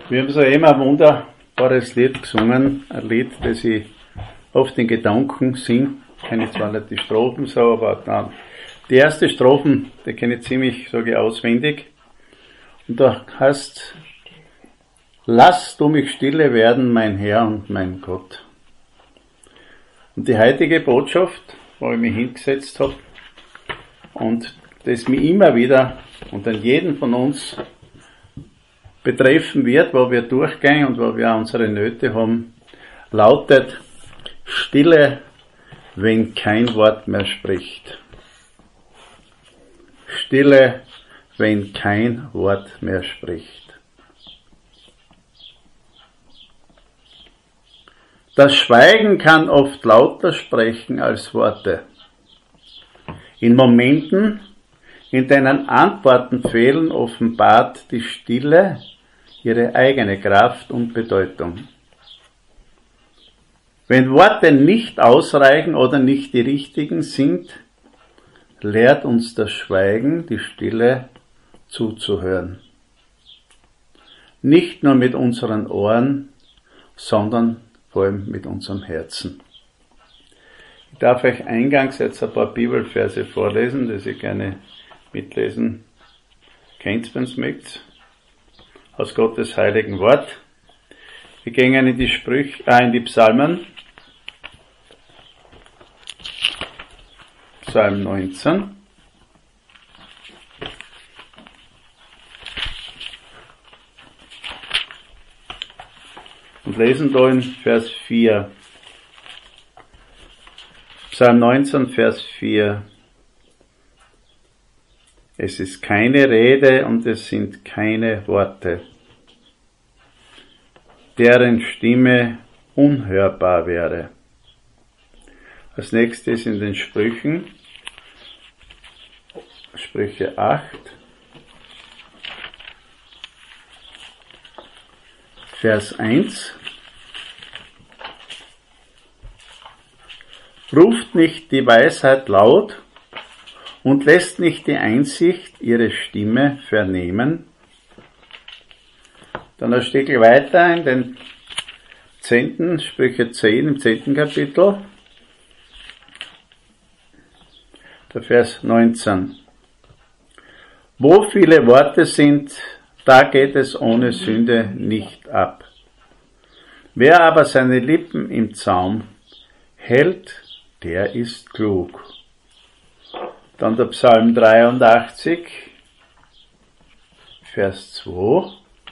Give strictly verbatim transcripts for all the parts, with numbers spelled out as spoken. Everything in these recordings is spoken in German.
Wir haben so eben ein wunderbares Lied gesungen, ein Lied, das ich oft in Gedanken singe. Ich kenne zwar nicht die Strophen so, aber dann die erste Strophen, die kenne ich ziemlich, sage ich, auswendig. Und da heißt: Lass du mich stille werden, mein Herr und mein Gott. Und die heutige Botschaft, wo ich mich hingesetzt habe und das mich immer wieder und an jeden von uns betreffen wird, wo wir durchgehen und wo wir unsere Nöte haben, lautet: Stille, wenn kein Wort mehr spricht. Stille, wenn kein Wort mehr spricht. Das Schweigen kann oft lauter sprechen als Worte. In Momenten, in denen Antworten fehlen, offenbart die Stille ihre eigene Kraft und Bedeutung. Wenn Worte nicht ausreichen oder nicht die richtigen sind, lehrt uns das Schweigen, die Stille, zuzuhören. Nicht nur mit unseren Ohren, sondern vor allem mit unserem Herzen. Ich darf euch eingangs jetzt ein paar Bibelverse vorlesen, die ich gerne mitlesen könnt, wenn ihr mögt, aus Gottes heiligen Wort. Wir gehen in die Sprüche, äh, in die Psalmen. Psalm neunzehn. Und lesen da in Vers vier. Psalm neunzehn, Vers vier. Es ist keine Rede und es sind keine Worte, deren Stimme unhörbar wäre. Als nächstes in den Sprüchen, Sprüche acht, Vers eins. Ruft nicht die Weisheit laut und lässt nicht die Einsicht ihre Stimme vernehmen. Dann ein Stückchen weiter in den zehnten, Sprüche zehn, im zehnten Kapitel, der Vers neunzehn. Wo viele Worte sind, da geht es ohne Sünde nicht ab. Wer aber seine Lippen im Zaum hält, der ist klug. Dann der Psalm dreiundachtzig, Vers zwei.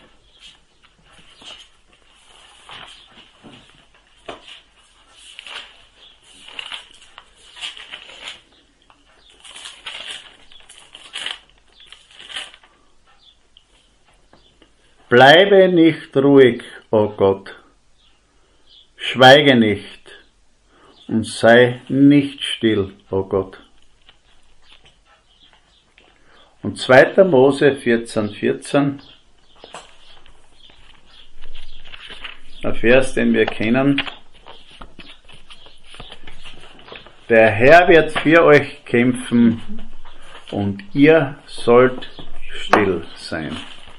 Bleibe nicht ruhig, o Gott, schweige nicht und sei nicht still, o Gott. Und zweiter Mose vierzehn, vierzehn, ein Vers, den wir kennen. Der Herr wird für euch kämpfen und ihr sollt still sein.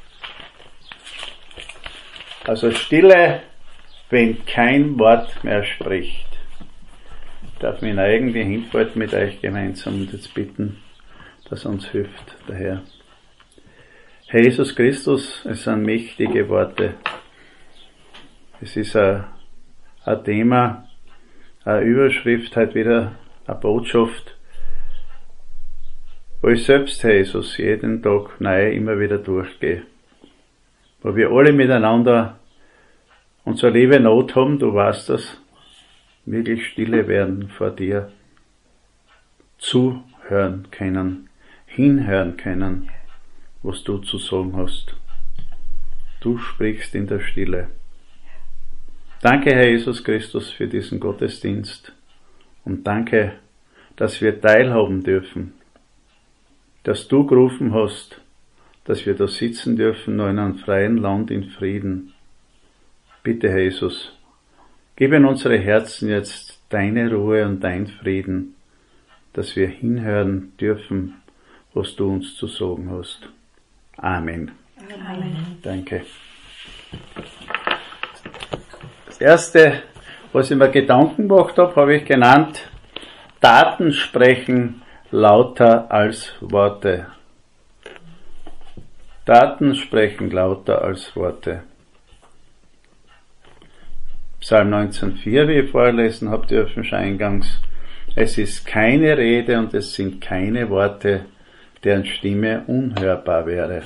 Also Stille, wenn kein Wort mehr spricht. Ich darf mich eigentlich hinfallen mit euch gemeinsam und jetzt bitten, dass er uns hilft, der Herr. Herr Jesus Christus, es sind mächtige Worte. Es ist ein, ein Thema, eine Überschrift, halt wieder eine Botschaft, wo ich selbst, Herr Jesus, jeden Tag neu immer wieder durchgehe. Wo wir alle miteinander unsere liebe Not haben, du weißt das, wirklich stille werden vor dir, zuhören können, hinhören können, was du zu sagen hast. Du sprichst in der Stille. Danke, Herr Jesus Christus, für diesen Gottesdienst und danke, dass wir teilhaben dürfen, dass du gerufen hast, dass wir da sitzen dürfen, nur in einem freien Land in Frieden. Bitte, Herr Jesus, gib in unsere Herzen jetzt deine Ruhe und dein Frieden, dass wir hinhören dürfen, was du uns zu sagen hast. Amen. Amen. Danke. Das erste, was ich mir Gedanken gemacht habe, habe ich genannt, Taten sprechen lauter als Worte. Taten sprechen lauter als Worte. Psalm neunzehn Vers vier, wie ich vorlesen habe dürfen, schon eingangs. Es ist keine Rede und es sind keine Worte, deren Stimme unhörbar wäre.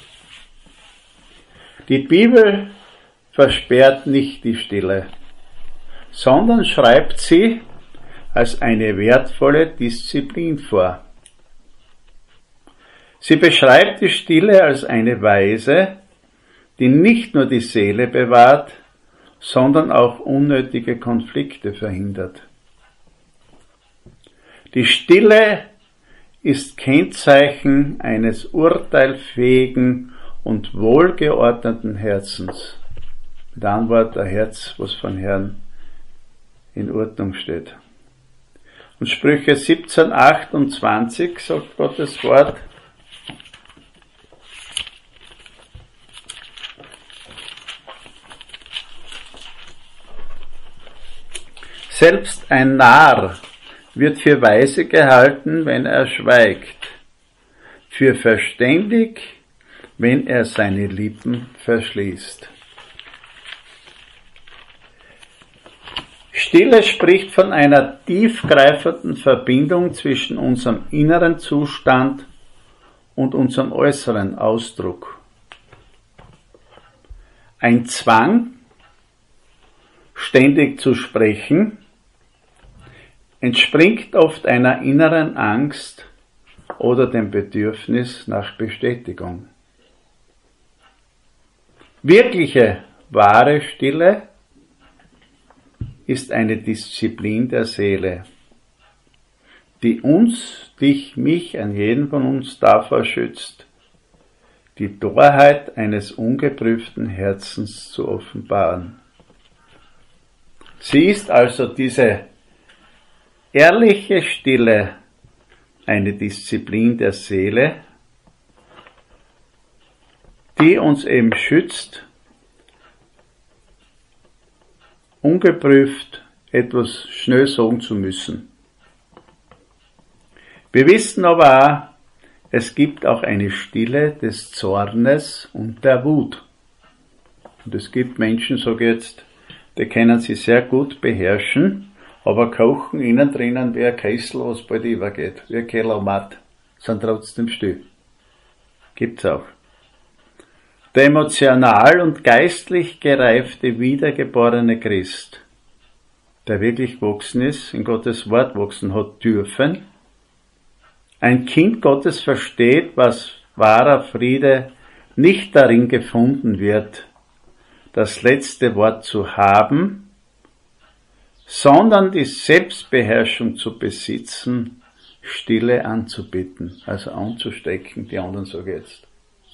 Die Bibel versperrt nicht die Stille, sondern schreibt sie als eine wertvolle Disziplin vor. Sie beschreibt die Stille als eine Weise, die nicht nur die Seele bewahrt, sondern auch unnötige Konflikte verhindert. Die Stille ist Kennzeichen eines urteilsfähigen und wohlgeordneten Herzens. Mit einem Wort, ein Herz, was von Herrn in Ordnung steht. Und Sprüche siebzehn achtundzwanzig sagt Gottes Wort, selbst ein Narr wird für weise gehalten, wenn er schweigt, für verständig, wenn er seine Lippen verschließt. Stille spricht von einer tiefgreifenden Verbindung zwischen unserem inneren Zustand und unserem äußeren Ausdruck. Ein Zwang, ständig zu sprechen, entspringt oft einer inneren Angst oder dem Bedürfnis nach Bestätigung. Wirkliche, wahre Stille ist eine Disziplin der Seele, die uns, dich, mich, an jeden von uns davor schützt, die Torheit eines ungeprüften Herzens zu offenbaren. Sie ist also diese ehrliche Stille eine Disziplin der Seele, die uns eben schützt, ungeprüft etwas schnell sagen zu müssen. Wir wissen aber auch, es gibt auch eine Stille des Zornes und der Wut. Und es gibt Menschen, sage ich jetzt, die können sie sehr gut beherrschen, aber kochen innen drinnen wie ein Kessel, was bald übergeht, wie ein Kellermatt, sind trotzdem still. Gibt's auch. Der emotional und geistlich gereifte, wiedergeborene Christ, der wirklich gewachsen ist, in Gottes Wort wachsen hat dürfen, ein Kind Gottes versteht, was wahrer Friede nicht darin gefunden wird, das letzte Wort zu haben, sondern die Selbstbeherrschung zu besitzen, Stille anzubieten, also anzustecken, die anderen sage ich jetzt.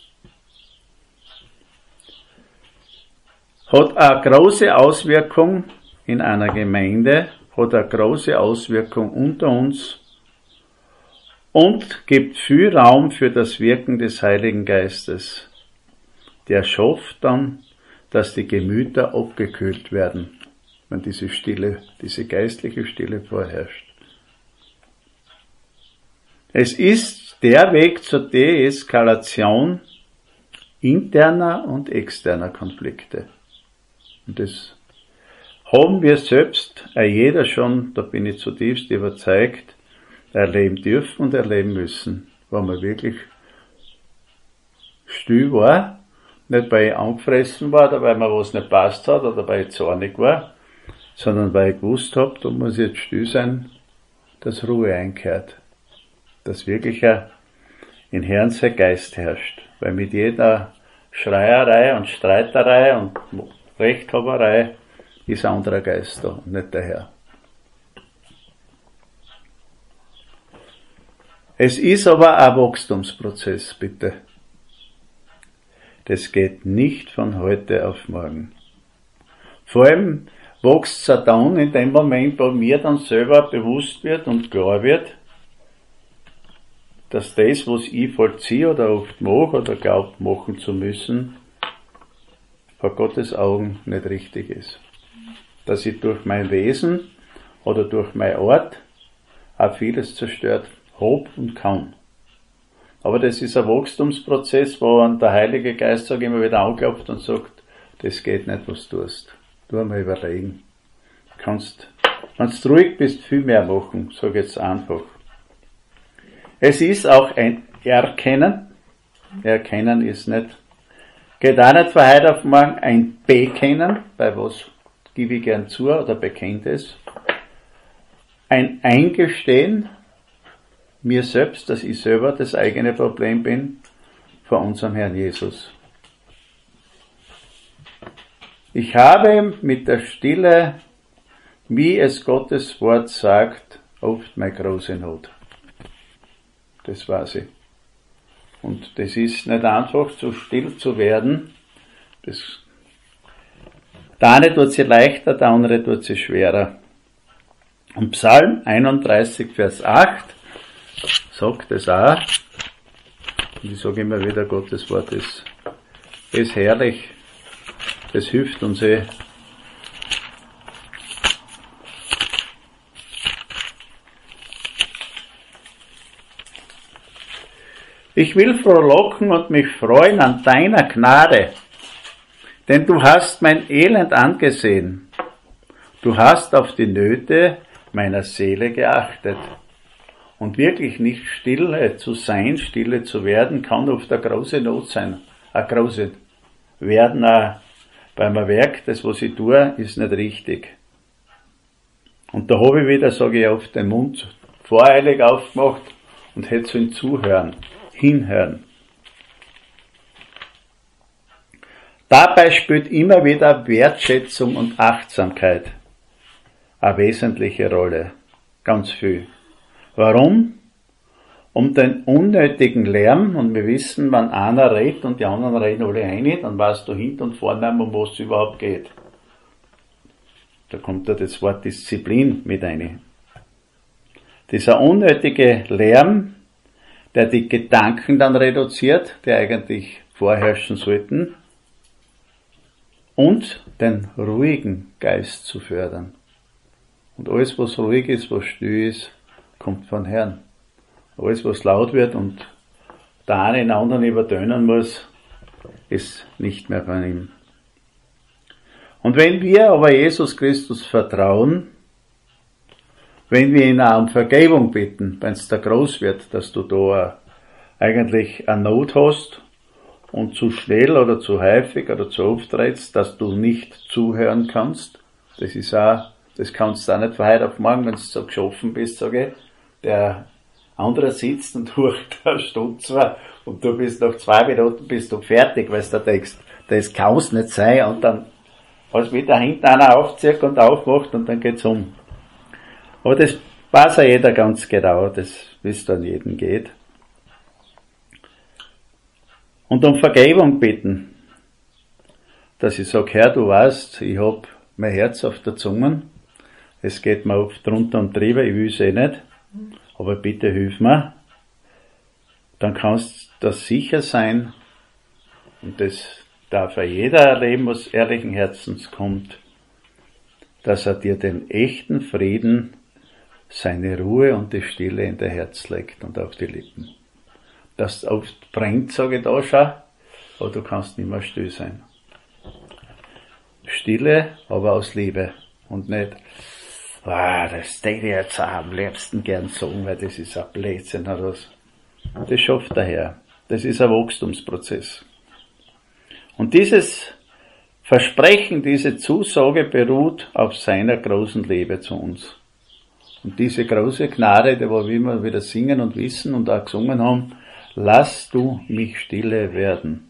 Hat eine große Auswirkung in einer Gemeinde, hat eine große Auswirkung unter uns und gibt viel Raum für das Wirken des Heiligen Geistes. Der schafft dann, dass die Gemüter abgekühlt werden, wenn diese Stille, diese geistliche Stille vorherrscht. Es ist der Weg zur Deeskalation interner und externer Konflikte. Und das haben wir selbst, auch jeder schon, da bin ich zutiefst überzeugt, erleben dürfen und erleben müssen, wenn man wirklich still war, nicht weil ich angefressen war oder weil mir was nicht passt hat oder weil ich zornig war, sondern weil ich gewusst habe, da muss jetzt still sein, dass Ruhe einkehrt, dass wirklich in Herrn sein Geist herrscht, weil mit jeder Schreierei und Streiterei und Rechthaberei ist ein anderer Geist da und nicht der Herr. Es ist aber ein Wachstumsprozess, bitte. Das geht nicht von heute auf morgen. Vor allem wächst es dann in dem Moment, wo mir dann selber bewusst wird und klar wird, dass das, was ich vollziehe oder oft mache oder glaubt machen zu müssen, vor Gottes Augen nicht richtig ist. dass ich durch mein Wesen oder durch mein Ort auch vieles zerstört habe und kann. Aber das ist ein Wachstumsprozess, wo dann der Heilige Geist sag, immer wieder anklopft und sagt, das geht nicht, was du tust. Du einmal überlegen. Du kannst, wenn du ruhig bist, viel mehr machen, sag jetzt einfach. Es ist auch ein Erkennen. Erkennen ist nicht, geht auch nicht von heute auf morgen, ein Bekennen, bei was gebe ich gern zu oder bekennt es. Ein Eingestehen, mir selbst, dass ich selber das eigene Problem bin, vor unserem Herrn Jesus. Ich habe mit der Stille, wie es Gottes Wort sagt, oft meine große Not. Das weiß ich. Und das ist nicht einfach, so still zu werden. Das, der eine tut sie leichter, der andere tut sie schwerer. Und Psalm einunddreißig, Vers acht sagt es auch. Und ich sage immer wieder, Gottes Wort ist, ist herrlich. Das hilft uns eh. Ich will frohlocken und mich freuen an deiner Gnade, denn du hast mein Elend angesehen. Du hast auf die Nöte meiner Seele geachtet. Und wirklich nicht stille zu sein, stille zu werden, kann oft eine große Not sein. Eine große werden auch, weil man merkt, das was ich tue, ist nicht richtig. Und da habe ich wieder, sage ich, auf den Mund voreilig aufgemacht und hätte so ein Zuhören, hinhören. Dabei spielt immer wieder Wertschätzung und Achtsamkeit eine wesentliche Rolle. Ganz viel. Warum? Um den unnötigen Lärm, und wir wissen, wenn einer redet und die anderen reden alle ein, dann weißt du hinten und vorne, um was es überhaupt geht. Da kommt ja das Wort Disziplin mit rein. Dieser unnötige Lärm, der die Gedanken dann reduziert, die eigentlich vorherrschen sollten, und den ruhigen Geist zu fördern. Und alles, was ruhig ist, was still ist, kommt von Herrn. Alles, was laut wird und der eine den anderen übertönen muss, ist nicht mehr von ihm. Und wenn wir aber Jesus Christus vertrauen, wenn wir ihn auch um Vergebung bitten, wenn es da groß wird, dass du da eigentlich eine Not hast und zu schnell oder zu häufig oder zu oft redest, dass du nicht zuhören kannst, das ist auch, das kannst du auch nicht von heute auf morgen, wenn du so geschaffen bist, sage ich, der andere sitzt und hört eine Stunde zwei und du bist nach zwei Minuten bist du fertig, weil du denkst, das kann's nicht sein, und dann als wieder hinten einer aufzieht und aufmacht und dann geht's um. Aber das weiß ja jeder ganz genau, das wisst an jeden geht. Und um Vergebung bitten, dass ich sage, Herr, du weißt, ich hab mein Herz auf der Zunge, es geht mir oft drunter und drüber, ich will's eh nicht, aber bitte hilf mir, dann kannst du das sicher sein, und das darf ja jeder erleben, was ehrlichen Herzens kommt, dass er dir den echten Frieden, seine Ruhe und die Stille in dein Herz legt und auf die Lippen. Das oft brennt, sage ich da schon, aber du kannst nicht mehr still sein. Stille, aber aus Liebe und nicht, ah, das denke ich jetzt auch am liebsten gern sagen, weil das ist ein Blödsinn oder was. Das schafft der Herr. Das ist ein Wachstumsprozess. Und dieses Versprechen, diese Zusage beruht auf seiner großen Liebe zu uns. Und diese große Gnade, die wir immer wieder singen und wissen und auch gesungen haben, lass du mich stille werden.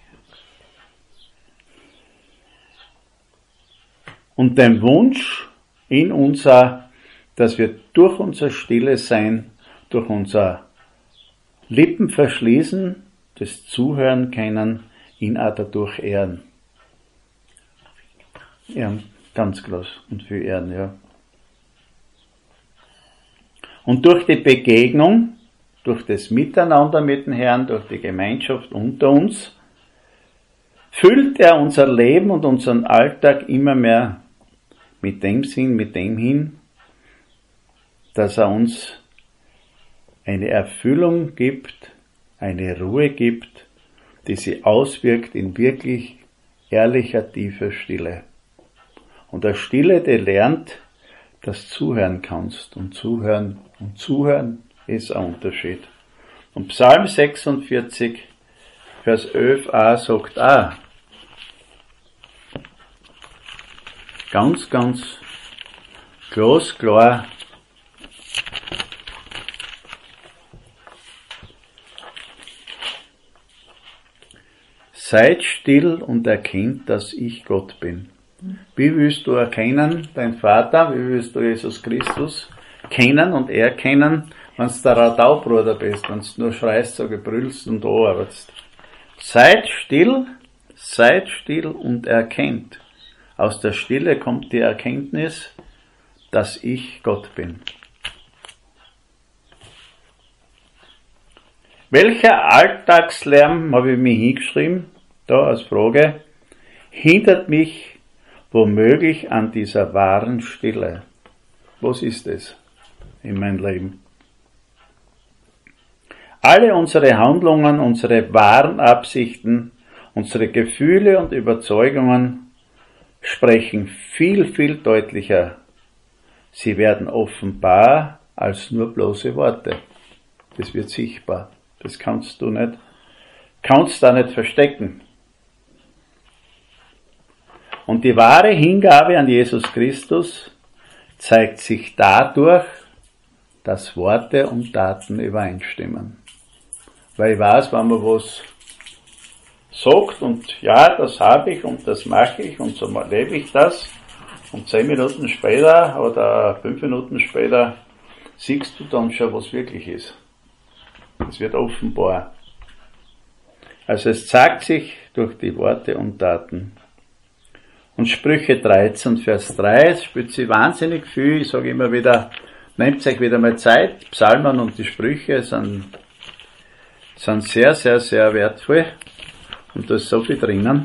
Und den Wunsch in unser, dass wir durch unser Stille Sein, durch unser Lippen verschließen, das Zuhören können, ihn auch dadurch ehren. Ja, ganz groß und viel ehren, ja. Und durch die Begegnung, durch das Miteinander mit dem Herrn, durch die Gemeinschaft unter uns, füllt er unser Leben und unseren Alltag immer mehr mit dem Sinn, mit dem hin, dass er uns eine Erfüllung gibt, eine Ruhe gibt, die sich auswirkt in wirklich ehrlicher, tiefer Stille. Und der Stille, der lernt, dass du zuhören kannst. Und zuhören und zuhören ist ein Unterschied. Und Psalm sechsundvierzig, Vers elf a sagt auch, ganz, ganz glasklar, seid still und erkennt, dass ich Gott bin. Wie willst du erkennen, dein Vater, wie willst du Jesus Christus kennen und erkennen, wenn du der Radaubruder bist, wenn du nur schreist, so gebrüllst und arbeitest. Seid still, seid still und erkennt. Aus der Stille kommt die Erkenntnis, dass ich Gott bin. Welcher Alltagslärm, habe ich mir hingeschrieben, da als Frage, hindert mich womöglich an dieser wahren Stille? Was ist es in meinem Leben? Alle unsere Handlungen, unsere wahren Absichten, unsere Gefühle und Überzeugungen sprechen viel, viel deutlicher. Sie werden offenbar als nur bloße Worte. Das wird sichtbar. Das kannst du nicht, kannst da nicht verstecken. Und die wahre Hingabe an Jesus Christus zeigt sich dadurch, dass Worte und Taten übereinstimmen. Weil ich weiß, wenn man was sagt und ja, das habe ich und das mache ich und so lebe ich das und zehn Minuten später oder fünf Minuten später siehst du dann schon, was wirklich ist. Es wird offenbar. Also es zeigt sich durch die Worte und Taten. Und Sprüche dreizehn, Vers drei, es spielt sich wahnsinnig viel. Ich sage immer wieder, nehmt euch wieder mal Zeit. Psalmen und die Sprüche sind, sind sehr, sehr, sehr wertvoll. Und da ist so viel drinnen.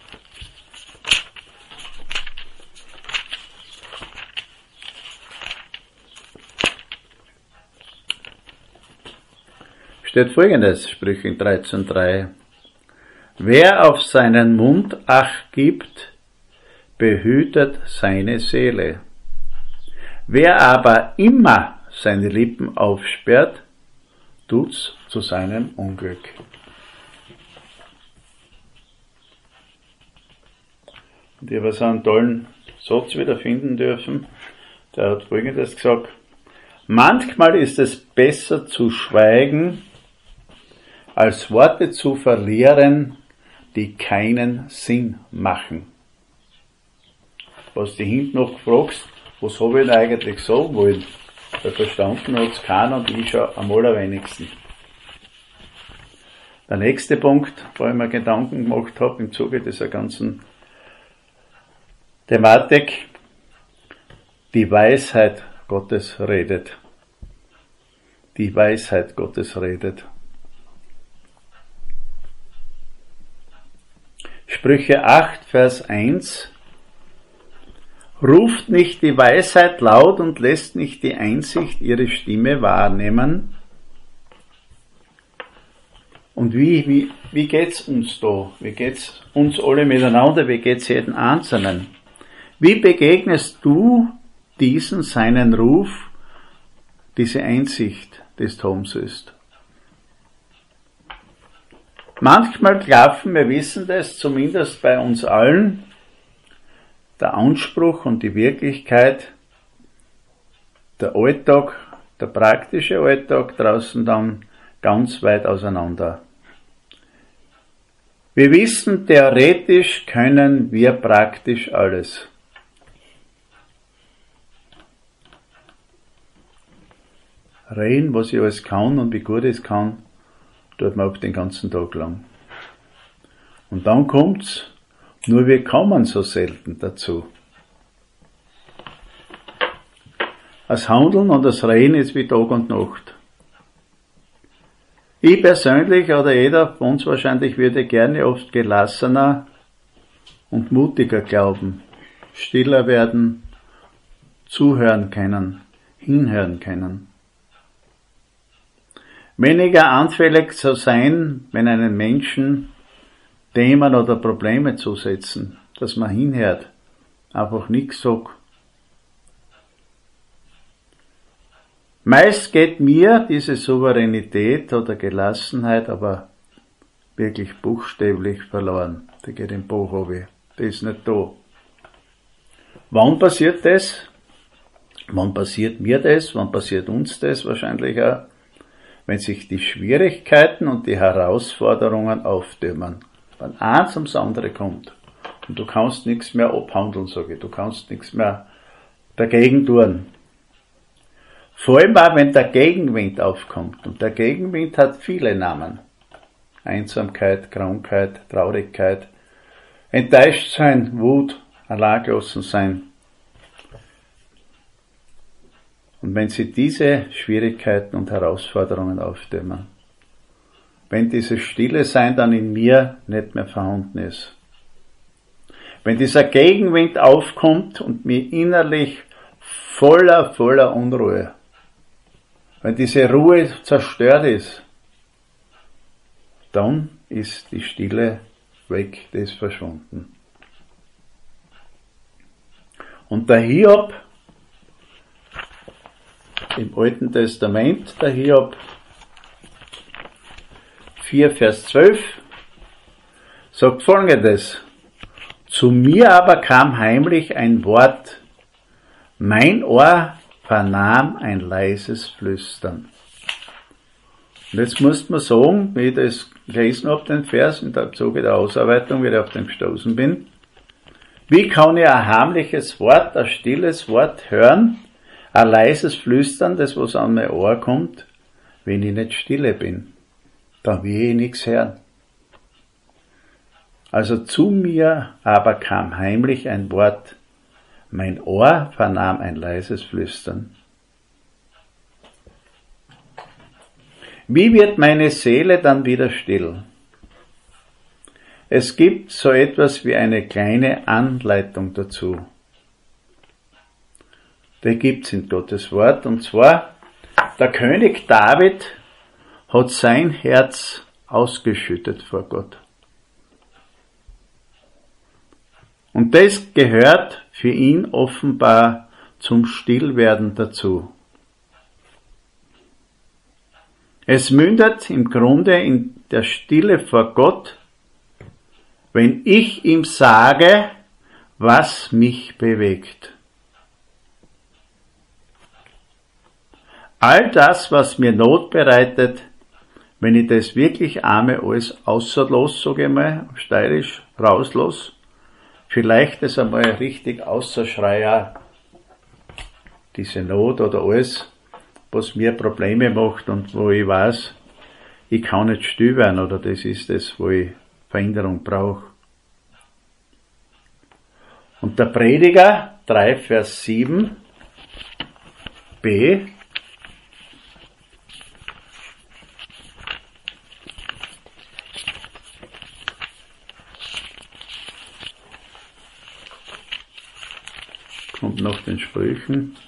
Steht Folgendes, Sprüche dreizehn drei. Wer auf seinen Mund Acht gibt, behütet seine Seele. Wer aber immer seine Lippen aufsperrt, tut's zu seinem Unglück. Und ich habe so einen tollen Satz wieder finden dürfen, der hat Folgendes gesagt: Manchmal ist es besser zu schweigen, als Worte zu verlieren, die keinen Sinn machen. Was du hinten noch fragst, was habe ich denn eigentlich sagen wollen? Weil verstanden hat es keiner und ich schon am allerwenigsten. Der nächste Punkt, wo ich mir Gedanken gemacht habe im Zuge dieser ganzen Thematik, die Weisheit Gottes redet. Die Weisheit Gottes redet. Sprüche acht, Vers eins. Ruft nicht die Weisheit laut und lässt nicht die Einsicht ihre Stimme wahrnehmen. Und wie, wie, wie geht's uns da? Wie geht's uns alle miteinander? Wie geht's jeden Einzelnen? Wie begegnest du diesen seinen Ruf, diese Einsicht des Toms ist? Manchmal klaffen, wir wissen das, zumindest bei uns allen, der Anspruch und die Wirklichkeit, der Alltag, der praktische Alltag draußen dann ganz weit auseinander. Wir wissen, theoretisch können wir praktisch alles. Reden, was ich alles kann und wie gut ich es kann, tut man auch den ganzen Tag lang. Und dann kommt's, nur wir kommen so selten dazu. Das Handeln und das Reden ist wie Tag und Nacht. Ich persönlich oder jeder von uns wahrscheinlich würde gerne oft gelassener und mutiger glauben, stiller werden zuhören können, hinhören können. Weniger anfällig zu sein, wenn einen Menschen Themen oder Probleme zusetzen, dass man hinhört, einfach nichts sagt. Meist geht mir diese Souveränität oder Gelassenheit aber wirklich buchstäblich verloren. Die geht im Buch runter. Die ist nicht da. Wann passiert das? Wann passiert mir das? Wann passiert uns das wahrscheinlich auch? Wenn sich die Schwierigkeiten und die Herausforderungen auftürmen. Wenn eins ums andere kommt und du kannst nichts mehr abhandeln, sage ich. Du kannst nichts mehr dagegen tun. Vor allem auch, wenn der Gegenwind aufkommt. Und der Gegenwind hat viele Namen. Einsamkeit, Krankheit, Traurigkeit, enttäuscht sein, Wut, alleingelassen sein. Und wenn sie diese Schwierigkeiten und Herausforderungen aufdämmen, wenn dieses Stille Sein dann in mir nicht mehr vorhanden ist, wenn dieser Gegenwind aufkommt und mir innerlich voller, voller Unruhe, wenn diese Ruhe zerstört ist, dann ist die Stille weg, die ist verschwunden. Und der Hiob im Alten Testament, der Hiob vier, Vers zwölf, sagt Folgendes: Zu mir aber kam heimlich ein Wort, mein Ohr vernahm ein leises Flüstern. Und jetzt muss man sagen, wie ich das gelesen habe, den Vers, in der Zuge der Ausarbeitung, wie ich auf den gestoßen bin, wie kann ich ein heimliches Wort, ein stilles Wort hören, ein leises Flüstern, das was an mein Ohr kommt, wenn ich nicht stille bin? Dann will ich nichts hören. Also zu mir aber kam heimlich ein Wort, mein Ohr vernahm ein leises Flüstern. Wie wird meine Seele dann wieder still? Es gibt so etwas wie eine kleine Anleitung dazu. Die gibt's in Gottes Wort, und zwar, der König David hat sein Herz ausgeschüttet vor Gott. Und das gehört für ihn offenbar zum Stillwerden dazu. Es mündet im Grunde in der Stille vor Gott, wenn ich ihm sage, was mich bewegt. All das, was mir Not bereitet, wenn ich das wirklich arme alles außerlos, sage ich mal, steirisch rauslos, vielleicht das einmal richtig außerschreie, diese Not oder alles, was mir Probleme macht und wo ich weiß, ich kann nicht still werden, oder das ist das, wo ich Veränderung brauche. Und der Prediger drei, Vers sieben b kommt nach den Sprüchen,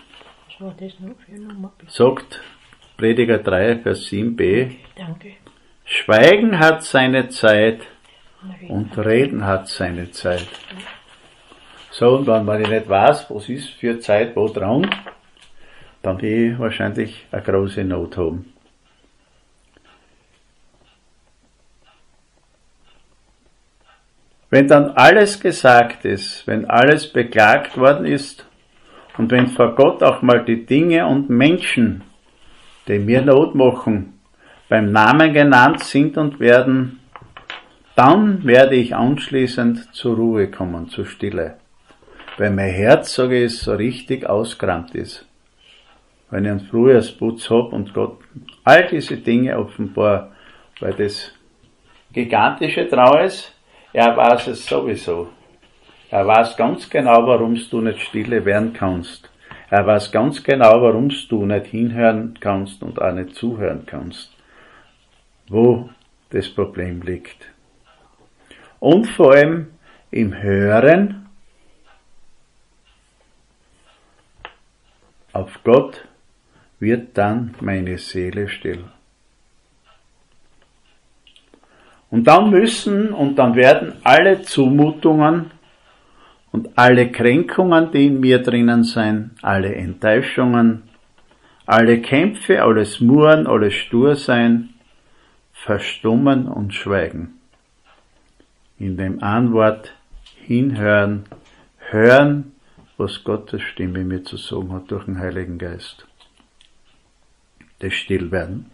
sagt Prediger drei, Vers sieben b, Danke. Schweigen hat seine Zeit und Reden hat seine Zeit. So, und wenn man nicht weiß, was ist für Zeit wo dran, dann will ich wahrscheinlich eine große Not haben. Wenn dann alles gesagt ist, wenn alles beklagt worden ist und wenn vor Gott auch mal die Dinge und Menschen, die mir Not machen, beim Namen genannt sind und werden, dann werde ich anschließend zur Ruhe kommen, zur Stille. Weil mein Herz, sage ich, so richtig ausgerammt ist. Wenn ich einen Frühjahrsputz hab und Gott all diese Dinge offenbar, weil das Gigantische drauf ist, er weiß es sowieso. Er weiß ganz genau, warum du nicht stille werden kannst. Er weiß ganz genau, warum du nicht hinhören kannst und auch nicht zuhören kannst. Wo das Problem liegt. Und vor allem im Hören auf Gott wird dann meine Seele still. Und dann müssen und dann werden alle Zumutungen und alle Kränkungen, die in mir drinnen sein, alle Enttäuschungen, alle Kämpfe, alles Murren, alles Stursein, verstummen und schweigen. In dem Anwort hinhören, hören, was Gottes Stimme mir zu sagen hat durch den Heiligen Geist. Das Stillwerden.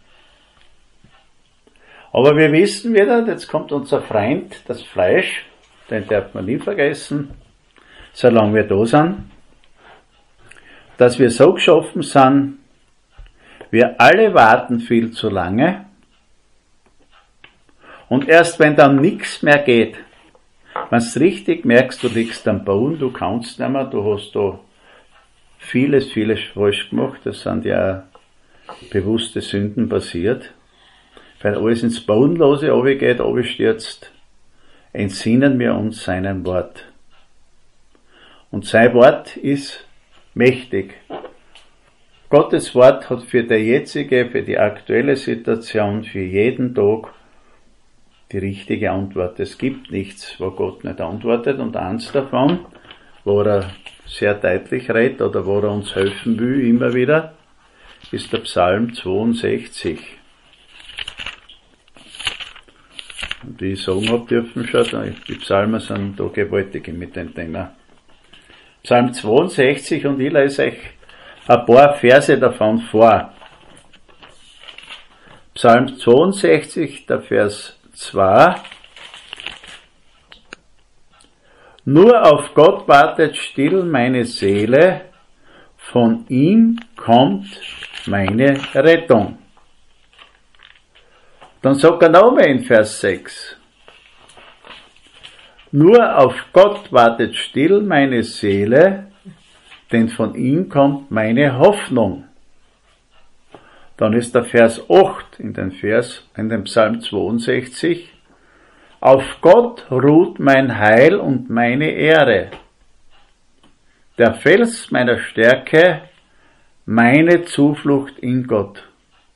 Aber wir wissen wieder, jetzt kommt unser Freund, das Fleisch, den darf man nie vergessen, solange wir da sind, dass wir so geschaffen sind, wir alle warten viel zu lange und erst wenn dann nichts mehr geht, wenn du richtig merkst, du liegst am Boden, du kannst nicht mehr, du hast da vieles, vieles falsch gemacht, das sind ja bewusste Sünden passiert, weil alles ins Bodenlose runtergeht, runterstürzt, entsinnen wir uns seinem Wort. Und sein Wort ist mächtig. Gottes Wort hat für die jetzige, für die aktuelle Situation, für jeden Tag die richtige Antwort. Es gibt nichts, wo Gott nicht antwortet, und eins davon, wo er sehr deutlich redet oder wo er uns helfen will, immer wieder, ist der Psalm zweiundsechzig. Und wie ich sagen habe dürfen schon, die Psalmen sind da gewaltig mit dem Thema. Psalm zweiundsechzig, und ich lese euch ein paar Verse davon vor. Psalm zweiundsechzig, der Vers zwei. Nur auf Gott wartet still meine Seele, von ihm kommt meine Rettung. Dann sagt er nochmal in Vers sechs. Nur auf Gott wartet still meine Seele, denn von ihm kommt meine Hoffnung. Dann ist der Vers acht in den Vers, in dem Psalm zweiundsechzig. Auf Gott ruht mein Heil und meine Ehre. Der Fels meiner Stärke, meine Zuflucht in Gott.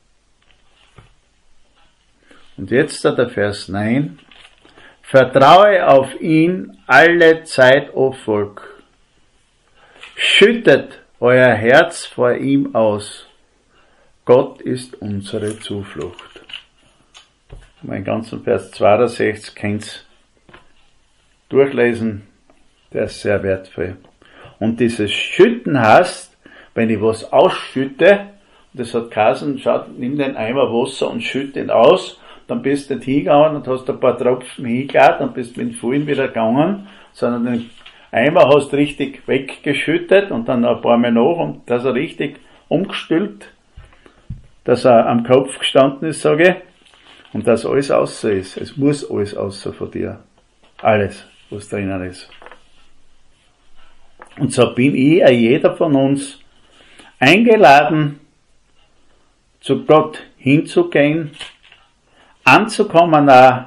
Und jetzt der Vers neun. Vertraue auf ihn alle Zeit, o Volk. Schüttet euer Herz vor ihm aus. Gott ist unsere Zuflucht. Mein ganzen Vers zweiundsechzig könnt ihr durchlesen. Der ist sehr wertvoll. Und dieses Schütten heißt, wenn ich was ausschütte, das hat geheißen, schaut, nimm den Eimer Wasser und schütt ihn aus, dann bist du nicht hingegangen und hast ein paar Tropfen hingeladen und bist mit dem Fullen wieder gegangen, sondern den Eimer hast richtig weggeschüttet und dann ein paar Mal nach, und dass er richtig umgestülpt, dass er am Kopf gestanden ist, sage ich, und dass alles außer ist. Es muss alles außer von dir. Alles, was drinnen ist. Und so bin ich, auch jeder von uns, eingeladen, zu Gott hinzugehen, anzukommen, auch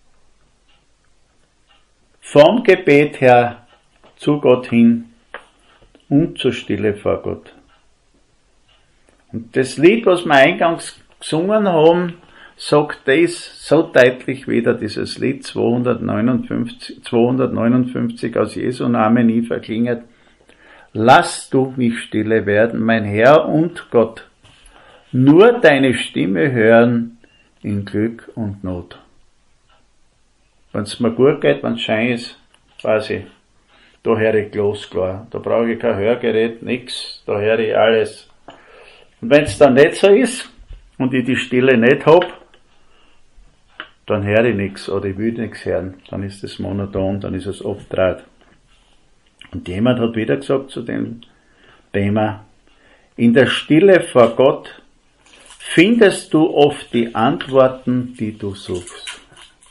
vom Gebet her zu Gott hin und zur Stille vor Gott. Und das Lied, was wir eingangs gesungen haben, sagt das so deutlich wieder, dieses Lied zweihundertneunundfünfzig, zweihundertneunundfünfzig aus Jesu Namen nie verklinget. Lass du mich stille werden, mein Herr und Gott, nur deine Stimme hören in Glück und Not. Wenn es mir gut geht, wenn es schein ist, weiß ich, da höre ich glasklar. Da brauche ich kein Hörgerät, nix, da höre ich alles. Und wenn es dann nicht so ist und ich die Stille nicht hab, dann höre ich nichts oder ich will nichts hören. Dann ist es monoton, dann ist es abdraht. Und jemand hat wieder gesagt zu dem Thema, in der Stille vor Gott findest du oft die Antworten, die du suchst.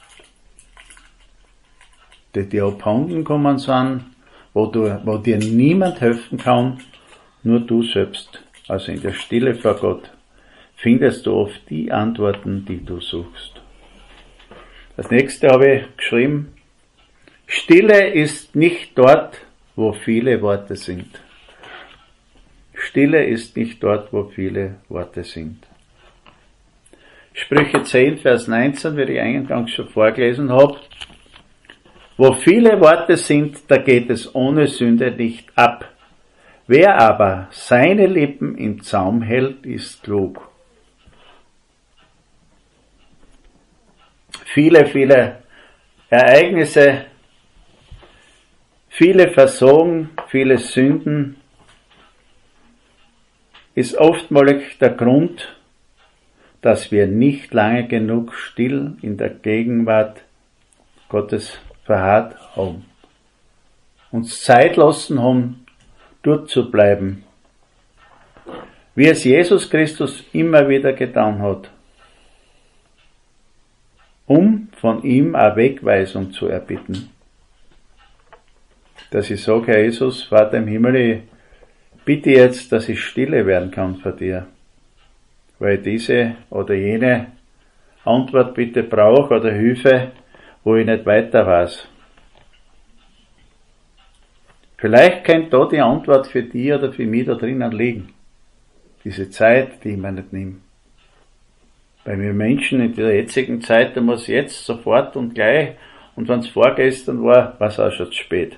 Die dir abhanden kommen sind, wo, du, wo dir niemand helfen kann, nur du selbst. Also in der Stille vor Gott findest du oft die Antworten, die du suchst. Das nächste habe ich geschrieben, Stille ist nicht dort, wo viele Worte sind. Stille ist nicht dort, wo viele Worte sind. Sprüche zehn, Vers neunzehn, wie ich eingangs schon vorgelesen habe. Wo viele Worte sind, da geht es ohne Sünde nicht ab. Wer aber seine Lippen im Zaum hält, ist klug. Viele, viele Ereignisse, viele Versagen, viele Sünden ist oftmals der Grund, dass wir nicht lange genug still in der Gegenwart Gottes verharrt haben. Uns Zeit lassen haben, dort zu bleiben, wie es Jesus Christus immer wieder getan hat, um von ihm eine Wegweisung zu erbitten. Dass ich sage, Herr Jesus, Vater im Himmel, ich bitte jetzt, dass ich stille werden kann vor dir, weil ich diese oder jene Antwort bitte brauche oder Hilfe, wo ich nicht weiter weiß. Vielleicht könnte da die Antwort für dich oder für mich da drinnen liegen. Diese Zeit, die ich mir nicht nehme. Weil wir Menschen in der jetzigen Zeit, da muss jetzt, sofort und gleich, und wenn es vorgestern war, war es auch schon zu spät.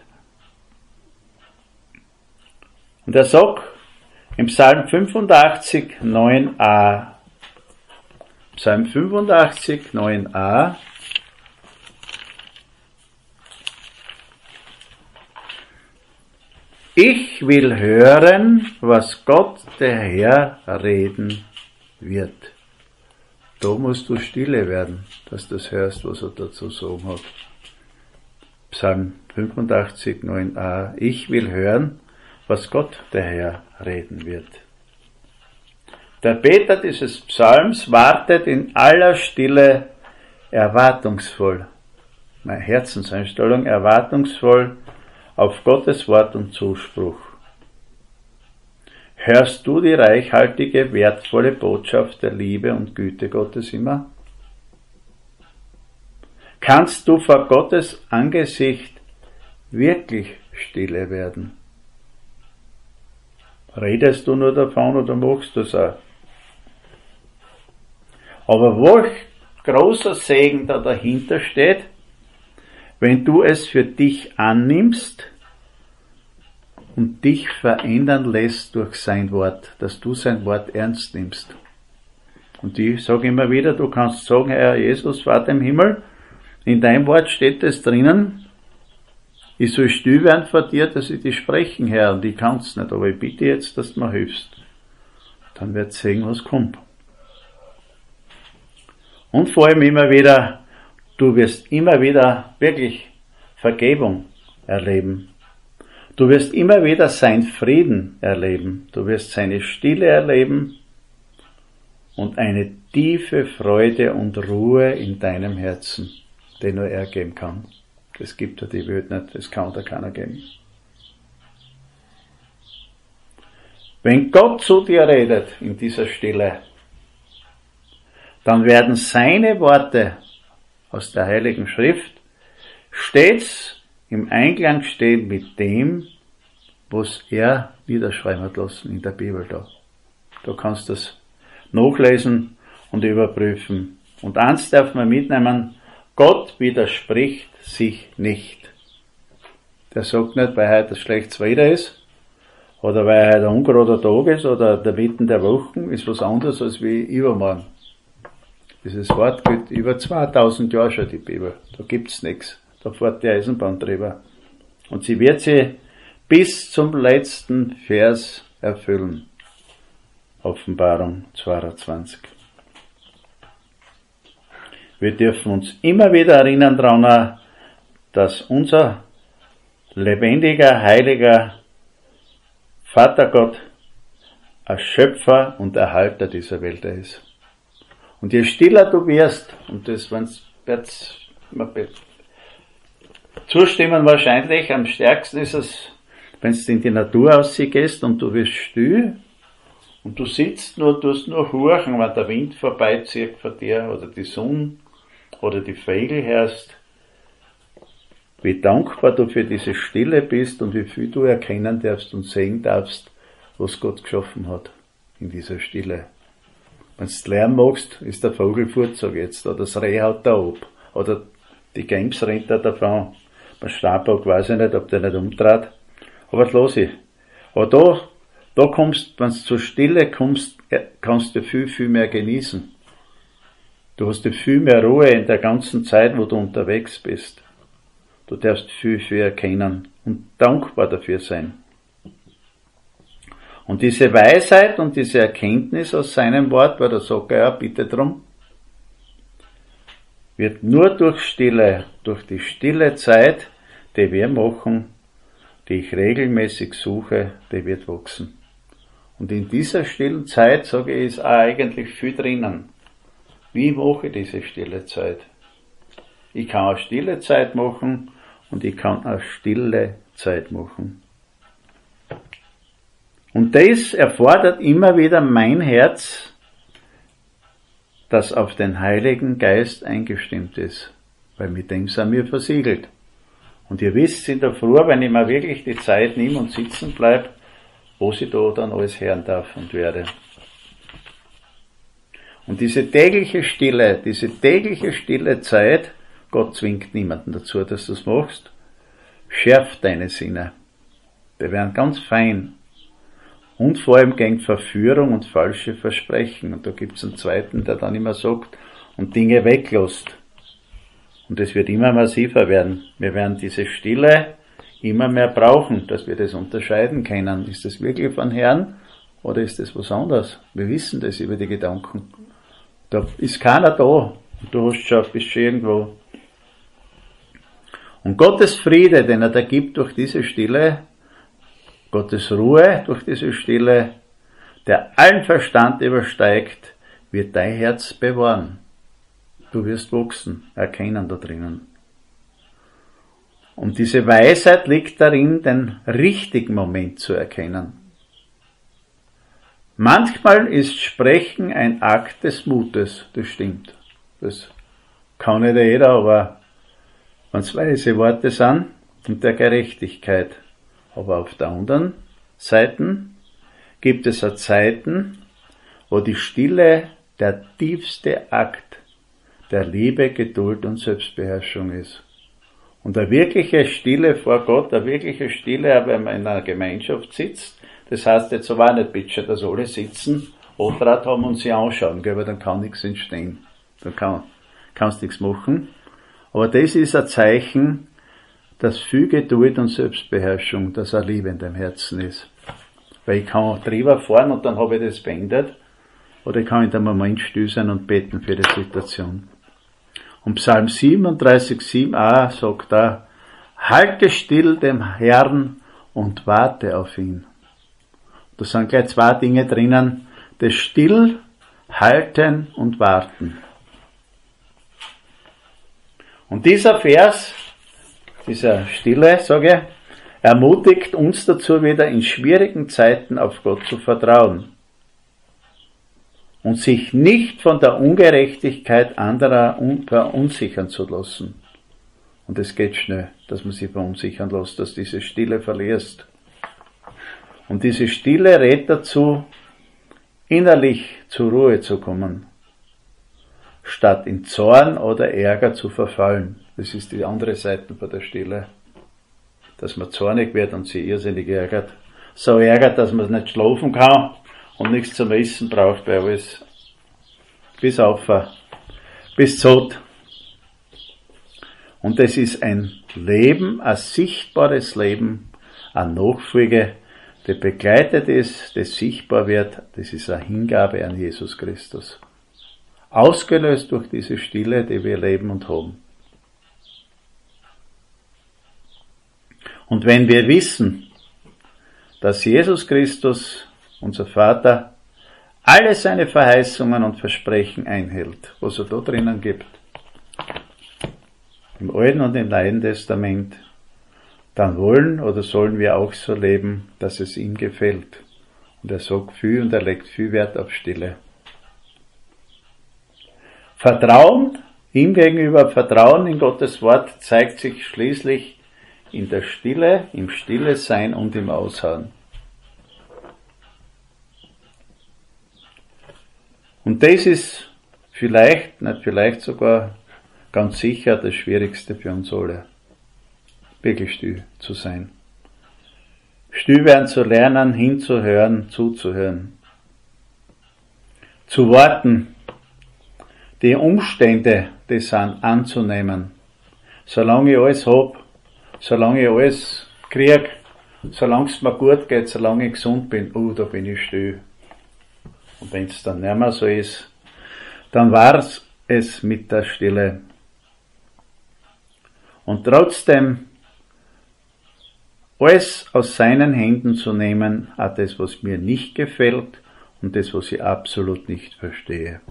Und er sagt im Psalm fünfundachtzig, neun a, Psalm fünfundachtzig, neun a, ich will hören, was Gott der Herr reden wird. Da musst du stille werden, dass du das hörst, was er dazu sagen hat. Psalm fünfundachtzig, neun a, ich will hören, was Gott der Herr reden wird. Der Beter dieses Psalms wartet in aller Stille erwartungsvoll, meine Herzenseinstellung, erwartungsvoll auf Gottes Wort und Zuspruch. Hörst du die reichhaltige, wertvolle Botschaft der Liebe und Güte Gottes immer? Kannst du vor Gottes Angesicht wirklich stille werden? Redest du nur davon oder machst du es auch? Aber welch großer Segen da dahinter steht, wenn du es für dich annimmst und dich verändern lässt durch sein Wort, dass du sein Wort ernst nimmst. Und ich sage immer wieder, du kannst sagen, Herr Jesus, Vater im Himmel, in deinem Wort steht es drinnen, ich soll still werden vor dir, dass ich dich sprechen, Herr, und ich kann's nicht, aber ich bitte jetzt, dass du mir hilfst. Dann wird sehen, was kommt. Und vor allem immer wieder, du wirst immer wieder wirklich Vergebung erleben. Du wirst immer wieder sein Frieden erleben. Du wirst seine Stille erleben und eine tiefe Freude und Ruhe in deinem Herzen, die nur er geben kann. Das gibt er die Welt nicht, das kann da keiner geben. Wenn Gott zu dir redet in dieser Stille, dann werden seine Worte aus der Heiligen Schrift stets im Einklang stehen mit dem, was er niederschreiben hat lassen in der Bibel da. Du kannst das nachlesen und überprüfen. Und eins darf man mitnehmen, Gott widerspricht sich nicht. Der sagt nicht, weil heute ein schlechtes Wetter ist, oder weil heute ein ungerader Tag ist, oder der Mitten der Wochen ist was anderes als wie übermorgen. Dieses Wort gilt über zweitausend Jahre schon, die Bibel. Da gibt's nichts. Da fährt die Eisenbahn drüber. Und sie wird sie bis zum letzten Vers erfüllen. Offenbarung zweiundzwanzig. Wir dürfen uns immer wieder erinnern daran, dass unser lebendiger, heiliger Vater Gott ein Schöpfer und Erhalter dieser Welt ist. Und je stiller du wirst, und das wenn's jetzt zustimmen wahrscheinlich, am stärksten ist es, wenn du in die Natur rausgehst und du wirst still und du sitzt nur, du hast nur horchen, wenn der Wind vorbeizieht vor dir oder die Sonne oder die Vögel hörst, wie dankbar du für diese Stille bist und wie viel du erkennen darfst und sehen darfst, was Gott geschaffen hat, in dieser Stille. Wenn du Lärm machst, ist der Vogel fort, sag ich jetzt, oder das Reh haut da ab, oder die Gams rennt da davon. Beim Stabbock weiß ich nicht, ob der nicht umdreht, aber das lass ich. Aber da, da kommst, wenn du zur Stille kommst, kannst du viel, viel mehr genießen. Du hast viel mehr Ruhe in der ganzen Zeit, wo du unterwegs bist. Du darfst viel, viel erkennen und dankbar dafür sein. Und diese Weisheit und diese Erkenntnis aus seinem Wort, weil da sagt er ja, bitte drum, wird nur durch Stille, durch die stille Zeit, die wir machen, die ich regelmäßig suche, die wird wachsen. Und in dieser stillen Zeit, sage ich, ist auch eigentlich viel drinnen. Wie mache ich diese stille Zeit? Ich kann eine stille Zeit machen und ich kann eine stille Zeit machen. Und das erfordert immer wieder mein Herz, das auf den Heiligen Geist eingestimmt ist, weil mit dem sind wir versiegelt. Und ihr wisst in der Früh, wenn ich mir wirklich die Zeit nehme und sitzen bleibe, was ich da dann alles hören darf und werde. Und diese tägliche Stille, diese tägliche stille Zeit, Gott zwingt niemanden dazu, dass du es machst, schärft deine Sinne. Die werden ganz fein. Und vor allem gegen Verführung und falsche Versprechen. Und da gibt's einen zweiten, der dann immer sagt und Dinge weglässt. Und es wird immer massiver werden. Wir werden diese Stille immer mehr brauchen, dass wir das unterscheiden können. Ist das wirklich von Herrn oder ist das was anderes? Wir wissen das über die Gedanken. Da ist keiner da. Du hast schon, bist schon irgendwo. Und Gottes Friede, den er da gibt durch diese Stille, Gottes Ruhe durch diese Stille, der allen Verstand übersteigt, wird dein Herz bewahren. Du wirst wachsen, erkennen da drinnen. Und diese Weisheit liegt darin, den richtigen Moment zu erkennen. Manchmal ist Sprechen ein Akt des Mutes, das stimmt. Das kann nicht jeder, aber wenn es weise Worte sind und der Gerechtigkeit. Aber auf der anderen Seite gibt es auch Zeiten, wo die Stille der tiefste Akt der Liebe, Geduld und Selbstbeherrschung ist. Und eine wirkliche Stille vor Gott, eine wirkliche Stille, wenn man in einer Gemeinschaft sitzt, das heißt jetzt aber auch nicht bitte, dass alle sitzen, Antrag haben und sie anschauen, aber dann kann nichts entstehen. Dann kann, kannst nichts machen. Aber das ist ein Zeichen, dass viel Geduld und Selbstbeherrschung, dass eine Liebe in dem Herzen ist. Weil ich kann drüber fahren und dann habe ich das beendet. Oder ich kann in dem Moment still sein und beten für die Situation. Und Psalm siebenunddreißig, sieben a sagt er, halte still dem Herrn und warte auf ihn. Da sind gleich zwei Dinge drinnen, das Still, Halten und Warten. Und dieser Vers, dieser Stille, sage ich, ermutigt uns dazu, wieder in schwierigen Zeiten auf Gott zu vertrauen und sich nicht von der Ungerechtigkeit anderer verunsichern zu lassen. Und es geht schnell, dass man sich verunsichern lässt, dass diese Stille verlierst. Und diese Stille rät dazu, innerlich zur Ruhe zu kommen, statt in Zorn oder Ärger zu verfallen. Das ist die andere Seite von der Stille. Dass man zornig wird und sich irrsinnig ärgert. So ärgert, dass man nicht schlafen kann und nichts zum Essen braucht, weil alles bis auf, bis tot. Und das ist ein Leben, ein sichtbares Leben, eine Nachfolge, die begleitet ist, das sichtbar wird, das ist eine Hingabe an Jesus Christus. Ausgelöst durch diese Stille, die wir leben und haben. Und wenn wir wissen, dass Jesus Christus, unser Vater, alle seine Verheißungen und Versprechen einhält, was er da drinnen gibt, im Alten und im Neuen Testament, dann wollen oder sollen wir auch so leben, dass es ihm gefällt. Und er sagt viel und er legt viel Wert auf Stille. Vertrauen, ihm gegenüber Vertrauen in Gottes Wort zeigt sich schließlich in der Stille, im Stille Sein und im Ausharren. Und das ist vielleicht, nicht vielleicht sogar, ganz sicher das Schwierigste für uns alle. Wirklich still zu sein. Still werden zu lernen, hinzuhören, zuzuhören. Zu warten, die Umstände, die sind, anzunehmen. Solange ich alles hab, solange ich alles krieg, solange es mir gut geht, solange ich gesund bin, oh, da bin ich still. Und wenn es dann nicht mehr so ist, dann war's es mit der Stille. Und trotzdem alles aus seinen Händen zu nehmen, auch das, was mir nicht gefällt und das, was ich absolut nicht verstehe.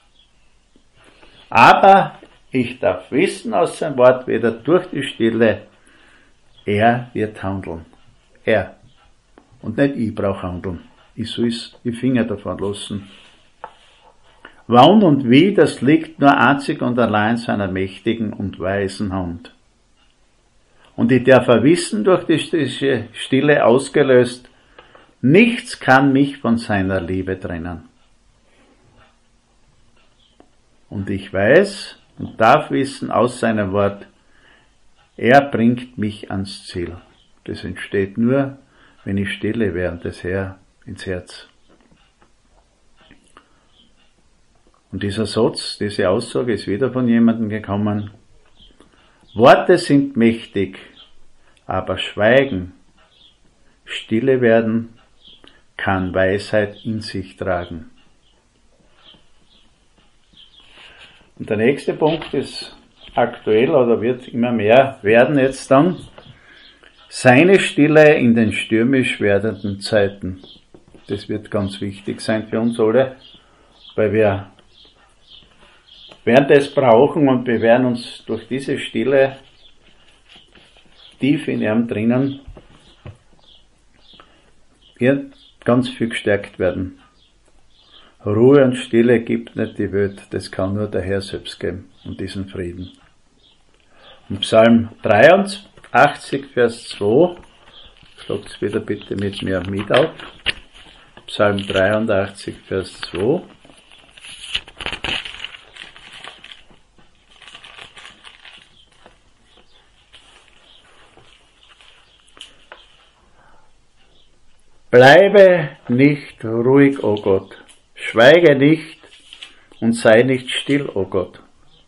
Aber ich darf wissen aus seinem Wort wieder durch die Stille, er wird handeln. Er. Und nicht ich brauche handeln. Ich soll die Finger davon lassen. Wann und wie, das liegt nur einzig und allein seiner mächtigen und weisen Hand. Und ich darf wissen, durch diese Stille ausgelöst, nichts kann mich von seiner Liebe trennen. Und ich weiß und darf wissen aus seinem Wort, er bringt mich ans Ziel. Das entsteht nur, wenn ich stille werde, das Herr ins Herz. Und dieser Satz, diese Aussage ist wieder von jemandem gekommen. Worte sind mächtig, aber Schweigen, stille werden, kann Weisheit in sich tragen. Und der nächste Punkt ist aktuell oder wird immer mehr werden jetzt dann. Seine Stille in den stürmisch werdenden Zeiten. Das wird ganz wichtig sein für uns alle, weil wir werden das brauchen und wir werden uns durch diese Stille tief in ihm drinnen ganz viel gestärkt werden. Ruhe und Stille gibt nicht die Welt, das kann nur der Herr selbst geben und diesen Frieden. Und Psalm dreiundachtzig, Vers zwei, schlagt's wieder bitte mit mir mit auf. Psalm dreiundachtzig, Vers zwei. Bleibe nicht ruhig, o Gott, schweige nicht und sei nicht still, o Gott.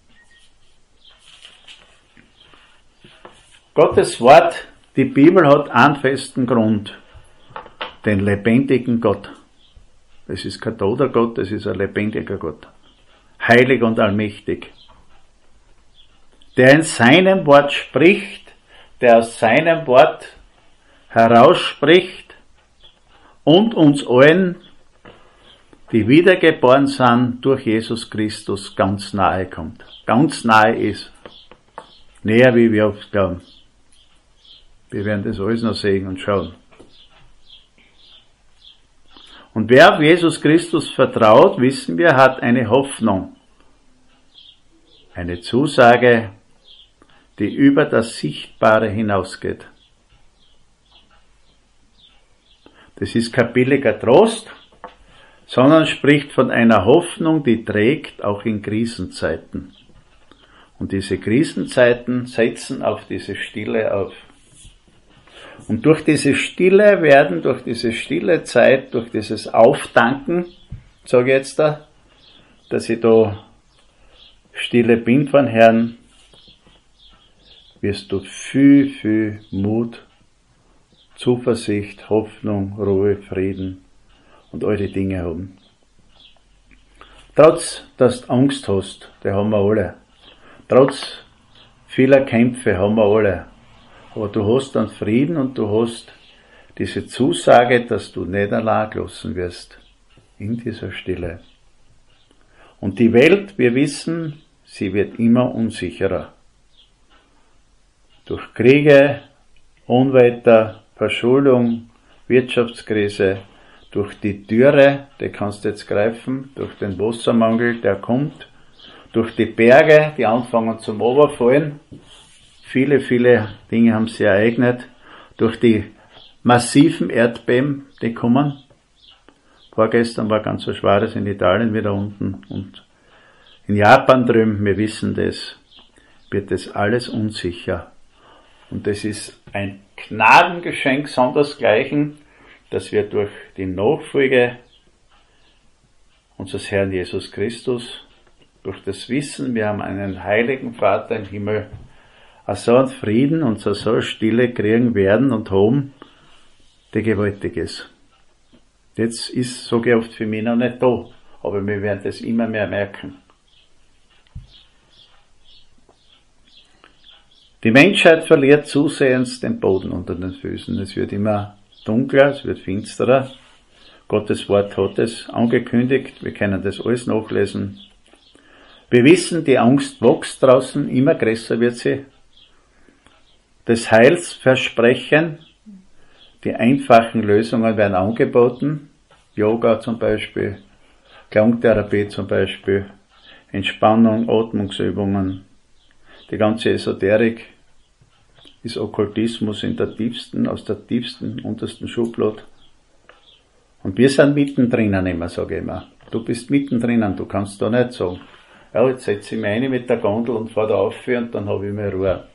Gottes Wort, die Bibel hat einen festen Grund, den lebendigen Gott. Es ist kein toter Gott, es ist ein lebendiger Gott, heilig und allmächtig, der in seinem Wort spricht, der aus seinem Wort herausspricht, und uns allen, die wiedergeboren sind, durch Jesus Christus ganz nahe kommt. Ganz nahe ist. Näher, wie wir oft glauben. Wir werden das alles noch sehen und schauen. Und wer auf Jesus Christus vertraut, wissen wir, hat eine Hoffnung. Eine Zusage, die über das Sichtbare hinausgeht. Das ist kein billiger Trost, sondern spricht von einer Hoffnung, die trägt auch in Krisenzeiten. Und diese Krisenzeiten setzen auf diese Stille auf. Und durch diese Stille werden, durch diese stille Zeit, durch dieses Auftanken, sage ich jetzt da, dass ich da stille bin von Herrn, wirst du viel, viel Mut, Zuversicht, Hoffnung, Ruhe, Frieden und all die Dinge haben. Trotz, dass du Angst hast, die haben wir alle. Trotz vieler Kämpfe haben wir alle. Aber du hast dann Frieden und du hast diese Zusage, dass du nicht allein gelassen wirst in dieser Stille. Und die Welt, wir wissen, sie wird immer unsicherer. Durch Kriege, Unwetter, Verschuldung, Wirtschaftskrise, durch die Dürre, die kannst du jetzt greifen, durch den Wassermangel, der kommt, durch die Berge, die anfangen zum Oberfallen, viele, viele Dinge haben sich ereignet, durch die massiven Erdbeben, die kommen, Vorgestern war ganz so Schweres in Italien wieder unten und in Japan drüben, wir wissen das, wird das alles unsicher. Und das ist ein Gnadengeschenk sondersgleichen, dass wir durch die Nachfolge unseres Herrn Jesus Christus, durch das Wissen, wir haben einen heiligen Vater im Himmel, so einen Frieden und so eine Stille kriegen werden und haben, die gewaltig ist. Jetzt ist, sage ich oft, für mich noch nicht da, aber wir werden das immer mehr merken. Die Menschheit verliert zusehends den Boden unter den Füßen. Es wird immer dunkler, es wird finsterer. Gottes Wort hat es angekündigt, wir können das alles nachlesen. Wir wissen, die Angst wächst draußen, immer größer wird sie. Das Heilsversprechen, die einfachen Lösungen werden angeboten. Yoga zum Beispiel, Klangtherapie zum Beispiel, Entspannung, Atmungsübungen. Die ganze Esoterik ist Okkultismus in der tiefsten, aus der tiefsten, untersten Schublade. Und wir sind mittendrin immer, sage ich immer. Du bist mittendrin, du kannst da nicht sagen, ja, jetzt setze ich mich rein mit der Gondel und fahre da auf und dann habe ich mehr Ruhe.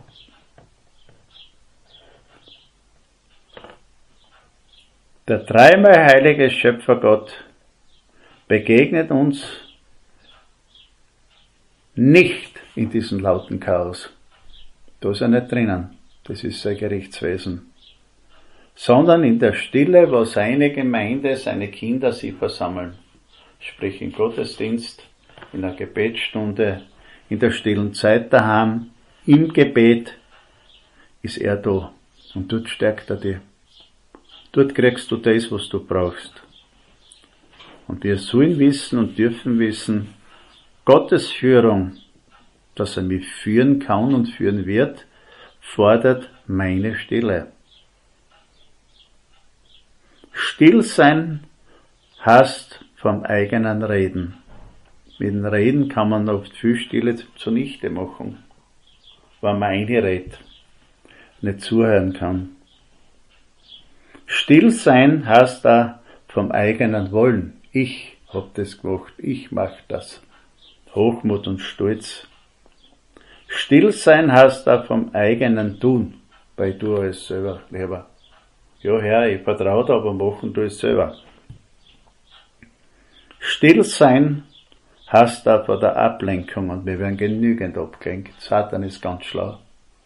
Der dreimal heilige Schöpfergott begegnet uns nicht in diesem lauten Chaos. Da ist er nicht drinnen. Das ist sein Gerichtswesen. Sondern in der Stille, wo seine Gemeinde, seine Kinder sich versammeln. Sprich im Gottesdienst, in der Gebetsstunde, in der stillen Zeit daheim, im Gebet ist er da. Und dort stärkt er dich. Dort kriegst du das, was du brauchst. Und wir sollen wissen und dürfen wissen, Gottes Führung, dass er mich führen kann und führen wird, fordert meine Stille. Still sein heißt vom eigenen Reden. Mit dem Reden kann man oft viel Stille zunichte machen, wenn man einredet, nicht zuhören kann. Still sein heißt da vom eigenen Wollen. Ich hab das gemacht, ich mach das. Hochmut und Stolz. Still sein heißt da vom eigenen Tun, weil du alles selber lieber. Ja, Herr, ich vertraue dir, aber machen du es selber. Still sein heißt da vor der Ablenkung und wir werden genügend abgelenkt. Satan ist ganz schlau.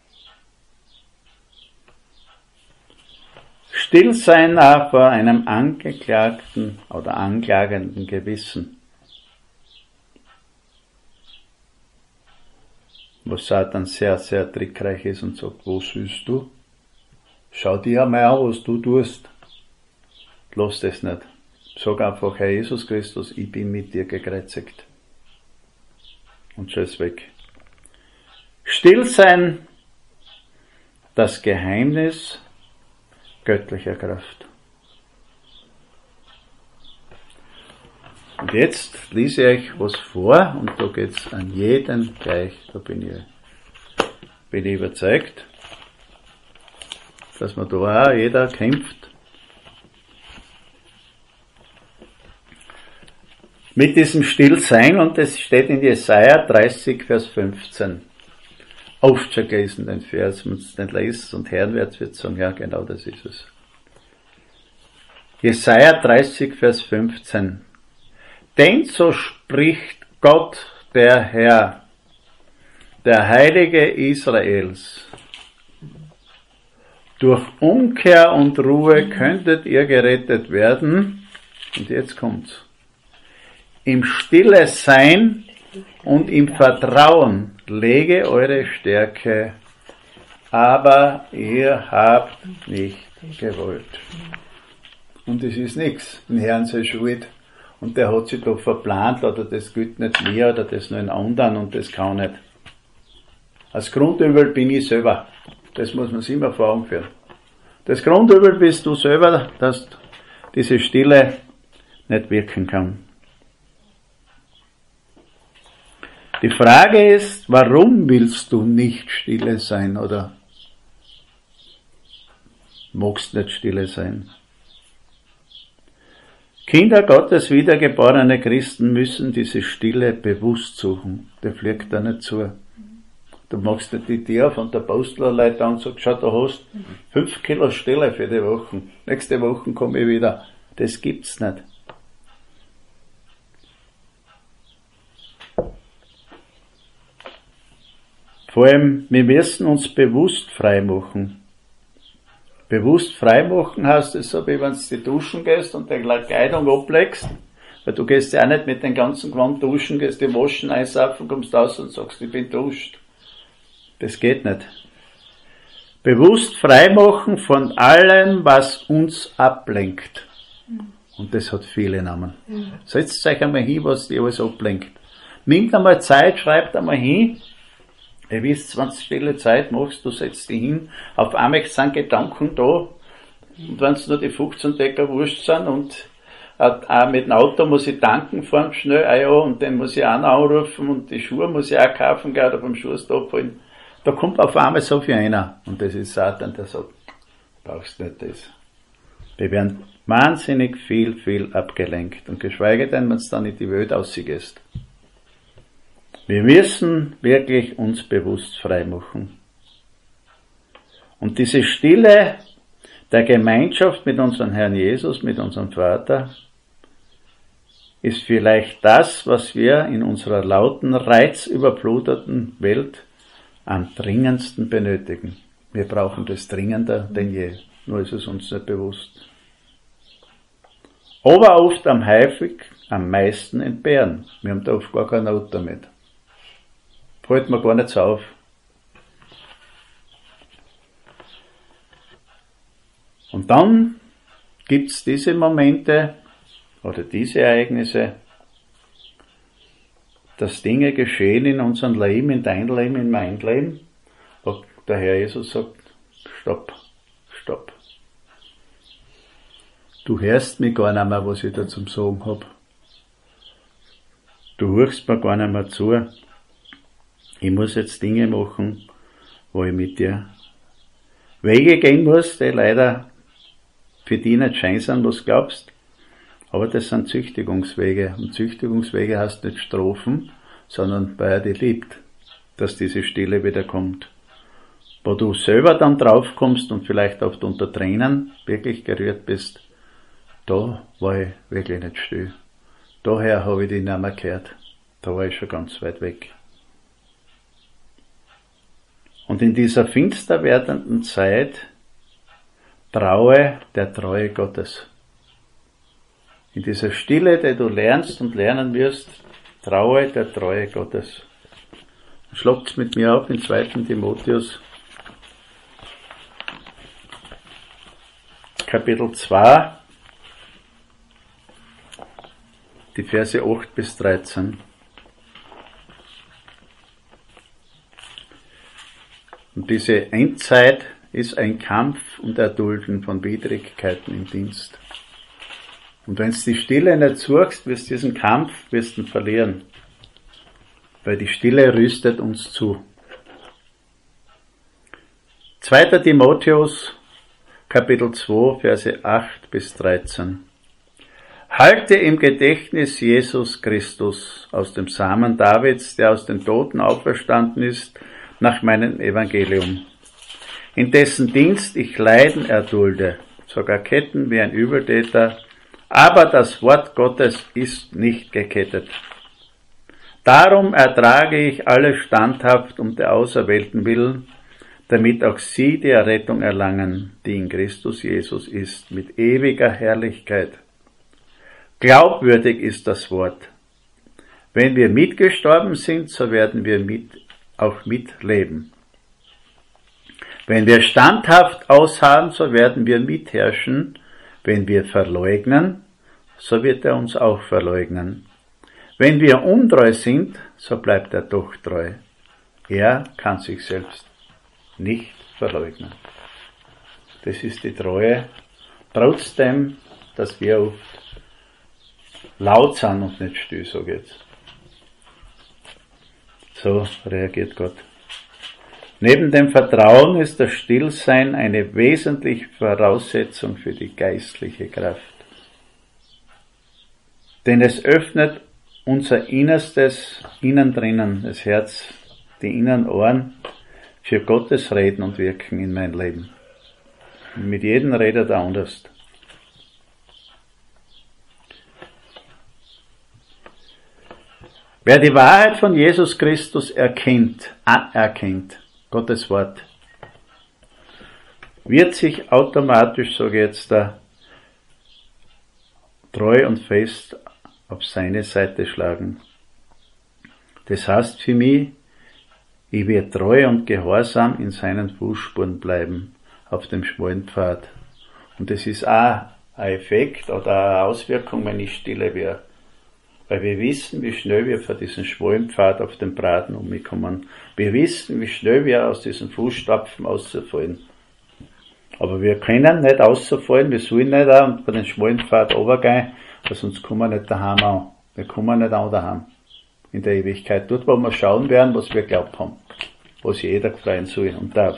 Still sein auch vor einem angeklagten oder anklagenden Gewissen. Wo Satan sehr, sehr trickreich ist und sagt, wo süßt du? Schau dir einmal an, was du tust. Lass das nicht. Sag einfach, Herr Jesus Christus, ich bin mit dir gekreuzigt. Und schon ist weg. Still sein, das Geheimnis göttlicher Kraft. Und jetzt lese ich euch was vor und da geht's an jeden gleich, da bin ich, bin ich überzeugt, dass man da auch jeder kämpft. Mit diesem Stillsein, und das steht in Jesaja dreißig, Vers fünfzehn. Oft schon gelesen, den Vers, wenn es nicht liest und hören wird, wird sagen, ja, genau das ist es. Jesaja dreißig, Vers fünfzehn. Denn so spricht Gott, der Herr, der Heilige Israels. Durch Umkehr und Ruhe könntet ihr gerettet werden. Und jetzt kommt's. Im Stille sein und im Vertrauen lege eure Stärke, aber ihr habt nicht gewollt. Und es ist nichts, den Herrn sei schuld. Und der hat sich da verplant, oder das gilt nicht mir, oder das nur in anderen, und das kann nicht. Als Grundübel bin ich selber. Das muss man sich immer vor Augen führen. Das Grundübel bist du selber, dass diese Stille nicht wirken kann. Die Frage ist, warum willst du nicht stille sein oder magst nicht stille sein? Kinder Gottes, wiedergeborene Christen, müssen diese Stille bewusst suchen. Der fliegt da nicht zu. Du machst dir die Tür von der Postlerleiter an und sagst, schau, du hast fünf Kilo Stille für die Woche. Nächste Woche komme ich wieder. Das gibt's nicht. Vor allem, wir müssen uns bewusst freimachen. Bewusst freimachen heißt es so, wie wenn du die duschen gehst und die Kleidung ablegst, weil du gehst ja auch nicht mit den ganzen Gewand duschen, gehst die Waschen einsaufen, kommst raus und sagst, ich bin duscht. Das geht nicht. Bewusst freimachen von allem, was uns ablenkt. Und das hat viele Namen. Setzt euch einmal hin, was die alles ablenkt. Nimmt einmal Zeit, schreibt einmal hin. Ihr wisst, wenn du stille Zeit machst, du setzt dich hin, auf einmal sind Gedanken da, und wenn es nur die fünfzehn Decker wurscht sind, und auch mit dem Auto muss ich tanken fahren, schnell, ah ja, und den muss ich auch noch anrufen, und die Schuhe muss ich auch kaufen, gell, oder beim Schuhstop abholen. Da kommt auf einmal so viel einer, und das ist Satan, der sagt, brauchst nicht das. Wir werden wahnsinnig viel, viel abgelenkt, und geschweige denn, wenn es dann in die Welt aussieht. Wir müssen wirklich uns bewusst freimachen. Und diese Stille der Gemeinschaft mit unserem Herrn Jesus, mit unserem Vater, ist vielleicht das, was wir in unserer lauten, reizüberfluteten Welt am dringendsten benötigen. Wir brauchen das dringender denn je, nur ist es uns nicht bewusst. Aber oft am häufig am meisten entbehren. Wir haben da oft gar keine Not damit. Fällt mir gar nicht so auf. Und dann gibt's diese Momente oder diese Ereignisse, dass Dinge geschehen in unserem Leben, in dein Leben, in mein Leben, wo der Herr Jesus sagt, stopp, stopp. Du hörst mich gar nicht mehr, was ich da zum Sagen hab. Du hörst mir gar nicht mehr zu. Ich muss jetzt Dinge machen, wo ich mit dir Wege gehen muss, die leider für dich nicht schön sind, was du glaubst. Aber das sind Züchtigungswege. Und Züchtigungswege heißt nicht Strafen, sondern weil er dich liebt, dass diese Stille wieder kommt. Wo du selber dann draufkommst und vielleicht auch unter Tränen wirklich gerührt bist, da war ich wirklich nicht still. Daher habe ich dich nicht mehr gehört. Da war ich schon ganz weit weg. Und in dieser finster werdenden Zeit traue der Treue Gottes. In dieser Stille, die du lernst und lernen wirst, traue der Treue Gottes. Schlagt's mit mir auf in zweiten Timotheus, Kapitel zwei, die Verse acht bis dreizehn. Und diese Endzeit ist ein Kampf und Erdulden von Widrigkeiten im Dienst. Und wenn du die Stille nicht suchst, wirst du diesen Kampf wirst du verlieren. Weil die Stille rüstet uns zu. zweiter Timotheus, Kapitel zwei, Verse acht bis dreizehn. Halte im Gedächtnis Jesus Christus aus dem Samen Davids, der aus den Toten auferstanden ist, nach meinem Evangelium, in dessen Dienst ich Leiden erdulde, sogar Ketten wie ein Übeltäter, aber das Wort Gottes ist nicht gekettet. Darum ertrage ich alles standhaft um der Auserwählten willen, damit auch sie die Errettung erlangen, die in Christus Jesus ist, mit ewiger Herrlichkeit. Glaubwürdig ist das Wort. Wenn wir mitgestorben sind, so werden wir mit auch mitleben. Wenn wir standhaft ausharren, so werden wir mitherrschen. Wenn wir verleugnen, so wird er uns auch verleugnen. Wenn wir untreu sind, so bleibt er doch treu. Er kann sich selbst nicht verleugnen. Das ist die Treue, trotzdem, dass wir oft laut sind und nicht still, so geht's. So reagiert Gott. Neben dem Vertrauen ist das Stillsein eine wesentliche Voraussetzung für die geistliche Kraft. Denn es öffnet unser Innerstes, innen drinnen, das Herz, die inneren Ohren für Gottes Reden und Wirken in mein Leben. Und mit jedem redet er anders. Wer die Wahrheit von Jesus Christus erkennt, anerkennt, Gottes Wort, wird sich automatisch, sage ich jetzt da, treu und fest auf seine Seite schlagen. Das heißt für mich, ich werde treu und gehorsam in seinen Fußspuren bleiben, auf dem schmalen Pfad. Und das ist auch ein Effekt oder eine Auswirkung, wenn ich stille wäre. Weil wir wissen, wie schnell wir von diesem schmalen Pfad auf den Braten umkommen. Wir wissen, wie schnell wir aus diesen Fußstapfen auszufallen. Aber wir können nicht auszufallen, wir sollen nicht auch und von den schmalen Pfad runtergehen, weil sonst kommen wir nicht daheim an. Wir kommen nicht an daheim. In der Ewigkeit. Dort, wo wir schauen werden, was wir glaubt haben. Was jeder freuen soll und darf.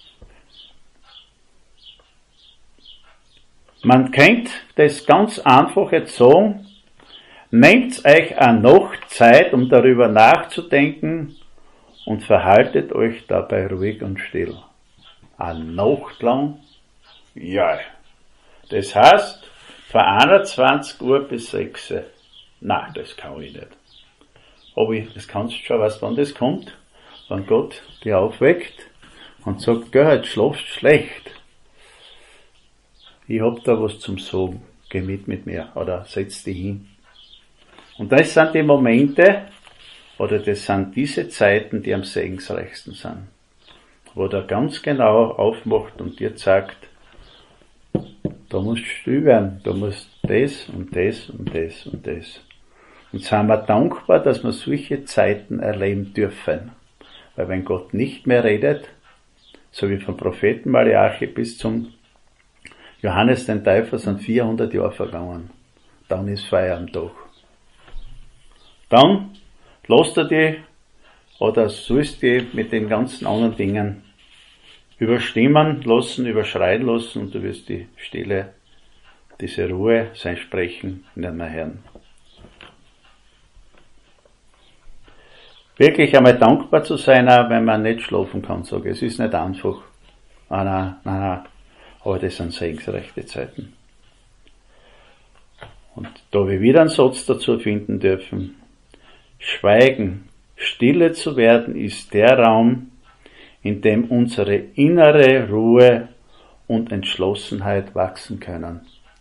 Man könnte das ganz einfach jetzt sagen, nehmt euch eine Nacht Zeit, um darüber nachzudenken und verhaltet euch dabei ruhig und still. Eine Nacht lang? Ja. Das heißt, von einundzwanzig Uhr bis sechs Uhr. Nein, das kann ich nicht. Aber ich, das kannst du schon, weißt du, wann das kommt? Wenn Gott dich aufweckt und sagt, geh, heute schlafst schlecht. Ich hab da was zum Sagen. Geh mit mit mir. Oder setz dich hin. Und das sind die Momente, oder das sind diese Zeiten, die am segensreichsten sind. Wo der ganz genau aufmacht und dir sagt, da musst du still werden, da musst das und das und das und das. Und sind wir dankbar, dass wir solche Zeiten erleben dürfen. Weil wenn Gott nicht mehr redet, so wie vom Propheten Malachi bis zum Johannes den Täufer sind vierhundert Jahre vergangen. Dann ist Feier am Tag. Dann lässt er dich oder sollst dich mit den ganzen anderen Dingen überstimmen lassen, überschreien lassen und du wirst die Stille, diese Ruhe, sein Sprechen nicht mehr hören. Wirklich einmal dankbar zu sein, auch wenn man nicht schlafen kann, sage ich. Es ist nicht einfach. Ah, nein, nein, nein. Aber das sind segensreiche Zeiten. Und da wir wieder einen Satz dazu finden dürfen, Schweigen, Stille zu werden, ist der Raum, in dem unsere innere Ruhe und Entschlossenheit wachsen können.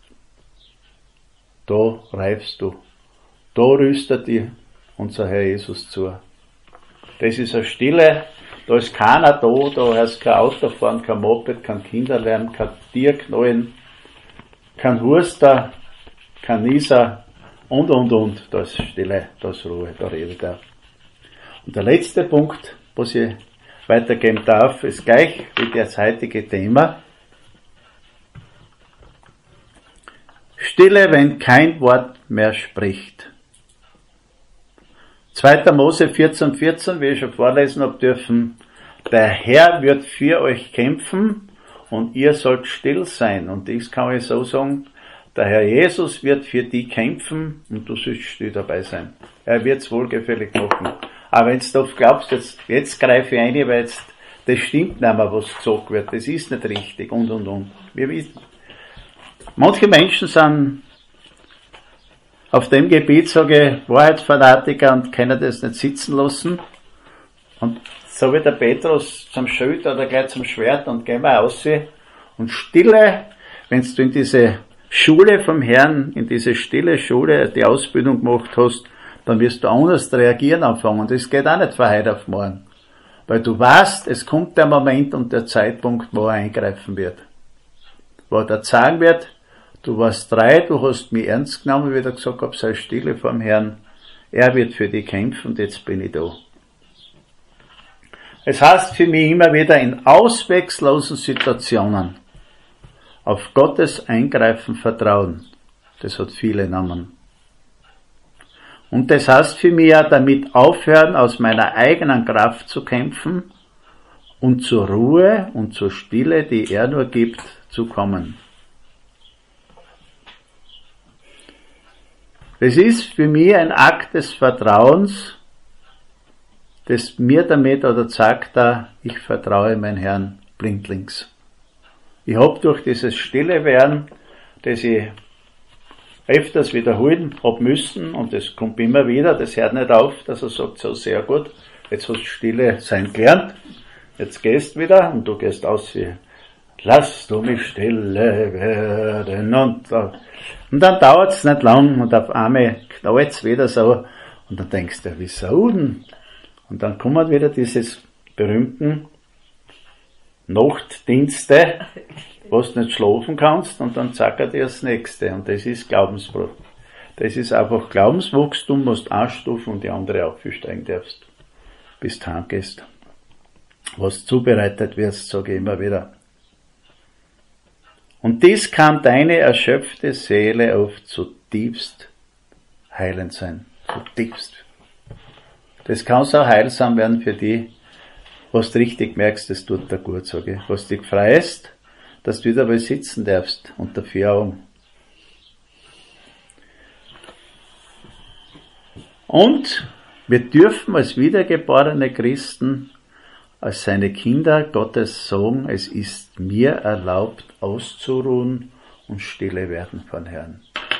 Da reifst du. Da rüstet dir unser Herr Jesus zu. Das ist eine Stille, da ist keiner da, da ist kein Autofahren, kein Moped, kein Kinderlärm, kein Tierknallen, kein Huster, kein Nieser und, und, und. Da ist Stille, da ist Ruhe, da redet er. Und der letzte Punkt, was ich weitergeben darf, ist gleich wie das heutige Thema. Stille, wenn kein Wort mehr spricht. zweiter Mose vierzehn, vierzehn, wie ich schon vorlesen habe dürfen, der Herr wird für euch kämpfen und ihr sollt still sein. Und das kann ich so sagen, der Herr Jesus wird für die kämpfen und du sollst still dabei sein. Er wird es wohlgefällig machen. Aber wenn du glaubst, jetzt, jetzt greife ich ein, weil jetzt, das stimmt nicht mehr, was gesagt wird, das ist nicht richtig und und und. Wir wissen. Manche Menschen sind auf dem Gebiet, sage ich, Wahrheitsfanatiker und können das nicht sitzen lassen. Und so wie der Petrus zum Schild oder gleich zum Schwert und gehen wir raus. Und Stille, wenn du in diese Schule vom Herrn, in diese stille Schule die Ausbildung gemacht hast, dann wirst du anders reagieren anfangen. Und das geht auch nicht von heute auf morgen. Weil du weißt, es kommt der Moment und der Zeitpunkt, wo er eingreifen wird. Wo er sagen wird, du warst treu, du hast mich ernst genommen, wie ich gesagt habe, sei stille vor dem Herrn. Er wird für dich kämpfen und jetzt bin ich da. Es heißt für mich immer wieder in ausweglosen Situationen auf Gottes Eingreifen vertrauen. Das hat viele Namen. Und das heißt für mich auch damit aufhören, aus meiner eigenen Kraft zu kämpfen und zur Ruhe und zur Stille, die er nur gibt, zu kommen. Das ist für mich ein Akt des Vertrauens, das mir damit oder sagt da, ich vertraue meinem Herrn blindlings. Ich hab durch dieses stille Werden, das ich öfters wiederholen hab müssen, und das kommt immer wieder, das hört nicht auf, dass er sagt, so sehr gut, jetzt hast du stille sein gelernt, jetzt gehst wieder und du gehst aus wie, lass du mich stille werden, und, und dann dauert's nicht lang und auf einmal knallt's wieder so und dann denkst du, wieso denn? Und dann kommen wieder dieses berühmten Nachtdienste, wo du nicht schlafen kannst, und dann zackert dir das nächste, und das ist Glaubensbruch. Das ist einfach Glaubenswachstum, musst anstufen und die andere aufsteigen darfst, bis du heimgehst. Was zubereitet wirst, sage ich immer wieder. Und dies kann deine erschöpfte Seele oft zutiefst heilend sein. Zutiefst. Das kann so heilsam werden für die, was du richtig merkst, das tut dir gut, sage ich. Was dich freust, dass du wieder mal sitzen darfst, unter vier Augen. Und wir dürfen als wiedergeborene Christen, als seine Kinder Gottes sagen, es ist mir erlaubt, auszuruhen und stille werden von Herrn.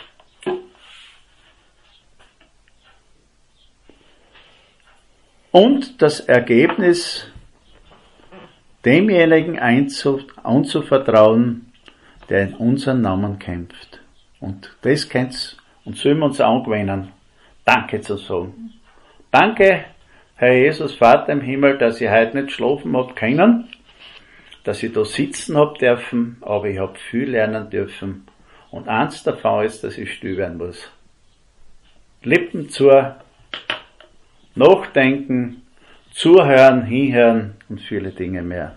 Und das Ergebnis demjenigen anzuvertrauen, der in unseren Namen kämpft. Und das kennt's, und sollen wir uns angewöhnen, Danke zu sagen. Danke, Herr Jesus, Vater im Himmel, dass ich heute nicht schlafen hab können, dass ich da sitzen hab dürfen, aber ich hab viel lernen dürfen. Und eins davon ist, dass ich still werden muss. Lippen zu, nachdenken, zuhören, hinhören und viele Dinge mehr.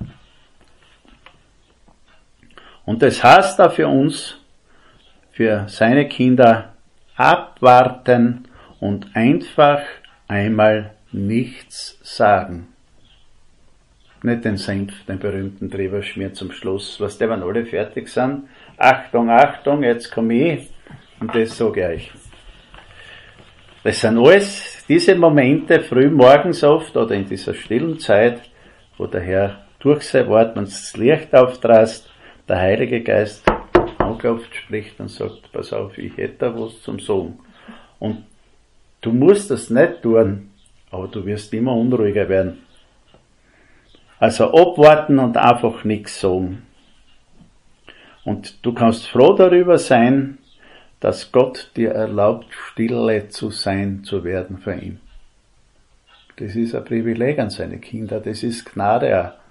Und das heißt da für uns, für seine Kinder, abwarten und einfach einmal nichts sagen. Nicht den Senf, den berühmten drüber schmieren zum Schluss. Was der, wenn alle fertig sind, Achtung, Achtung, jetzt komme ich, und das sage ich euch. Das sind alles diese Momente, früh morgens oft oder in dieser stillen Zeit, wo der Herr durch sein Wort uns das Licht auftrast, der Heilige Geist anklopft, spricht und sagt, pass auf, ich hätte da was zum Sagen. Und du musst das nicht tun, aber du wirst immer unruhiger werden. Also abwarten und einfach nichts sagen. Und du kannst froh darüber sein, dass Gott dir erlaubt, stille zu sein, zu werden für ihn. Das ist ein Privileg an seine Kinder, das ist Gnade auch.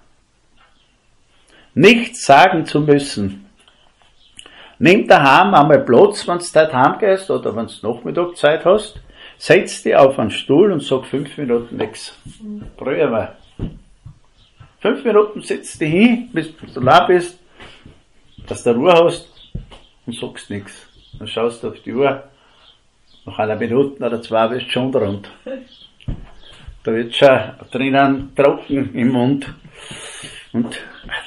Nichts sagen zu müssen. Nimm daheim einmal Platz, wenn du dort heimgehst oder wenn du Nachmittag Zeit hast, setz dich auf einen Stuhl und sag fünf Minuten nichts. Probier mal. Fünf Minuten sitzt dich hin, bis du leer bist, dass du Ruhe hast und sagst nichts. Dann schaust du auf die Uhr, nach einer Minute oder zwei bist du schon rund. Da wird schon drinnen trocken im Mund. Und,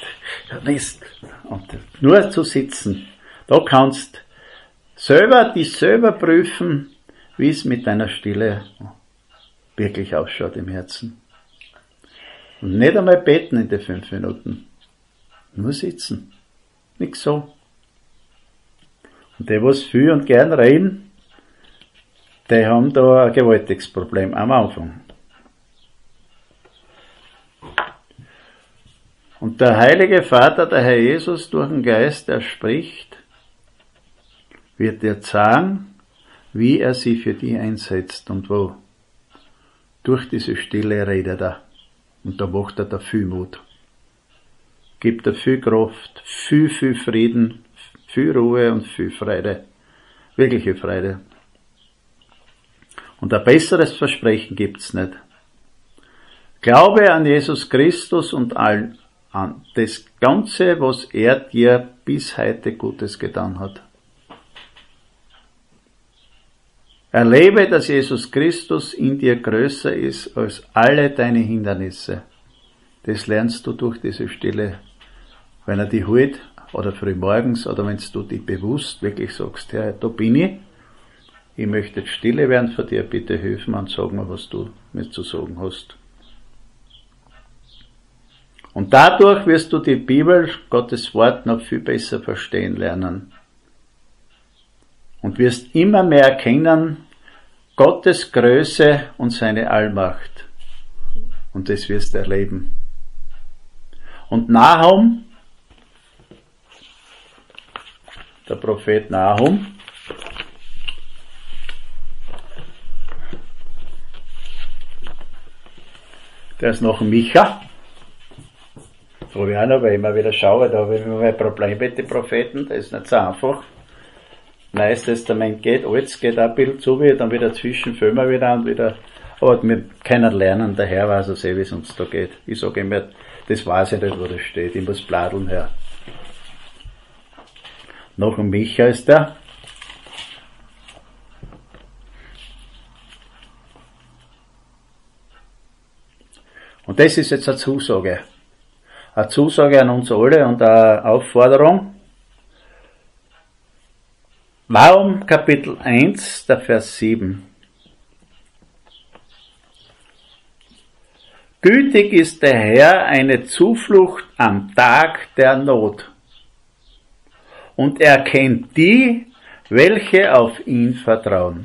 und nur zu sitzen. Da kannst selber, dich selber prüfen, wie es mit deiner Stille wirklich ausschaut im Herzen. Und nicht einmal beten in den fünf Minuten. Nur sitzen. Nix so. Und die, was viel und gern reden, die haben da ein gewaltiges Problem am Anfang. Und der Heilige Vater, der Herr Jesus, durch den Geist, der spricht, wird dir sagen, wie er sie für dich einsetzt und wo. Durch diese Stille redet er. Und da macht er da viel Mut. Gibt er viel Kraft, viel, viel Frieden, viel Ruhe und viel Freude. Wirkliche Freude. Und ein besseres Versprechen gibt's nicht. Glaube an Jesus Christus und all, an das Ganze, was er dir bis heute Gutes getan hat. Erlebe, dass Jesus Christus in dir größer ist als alle deine Hindernisse. Das lernst du durch diese Stille. Wenn er dich holt, oder früh morgens, oder wenn du dich bewusst wirklich sagst, Herr, da bin ich, ich möchte jetzt stille werden vor dir, bitte hilf mir und sag mir, was du mir zu sagen hast. Und dadurch wirst du die Bibel, Gottes Wort, noch viel besser verstehen lernen. Und wirst immer mehr erkennen, Gottes Größe und seine Allmacht. Und das wirst du erleben. Und Nahum, der Prophet Nahum, der ist noch Micha. Da habe ich auch noch, weil ich immer wieder schaue, da habe ich immer ein Problem mit den Propheten, das ist nicht so einfach. Neues Testament geht, Altes geht auch ein bisschen zu, wie dann wieder zwischen filmen wir wieder und wieder, aber wir können lernen, der Herr weiß es eh, wie es uns da geht. Ich sage immer, das weiß ich nicht, wo das steht, ich muss bladeln her. Noch ein Micha ist der. Und das ist jetzt eine Zusage. Eine Zusage an uns alle und eine Aufforderung. Nahum Kapitel eins, der Vers sieben. Gütig ist der Herr eine Zuflucht am Tag der Not. Und er kennt die, welche auf ihn vertrauen.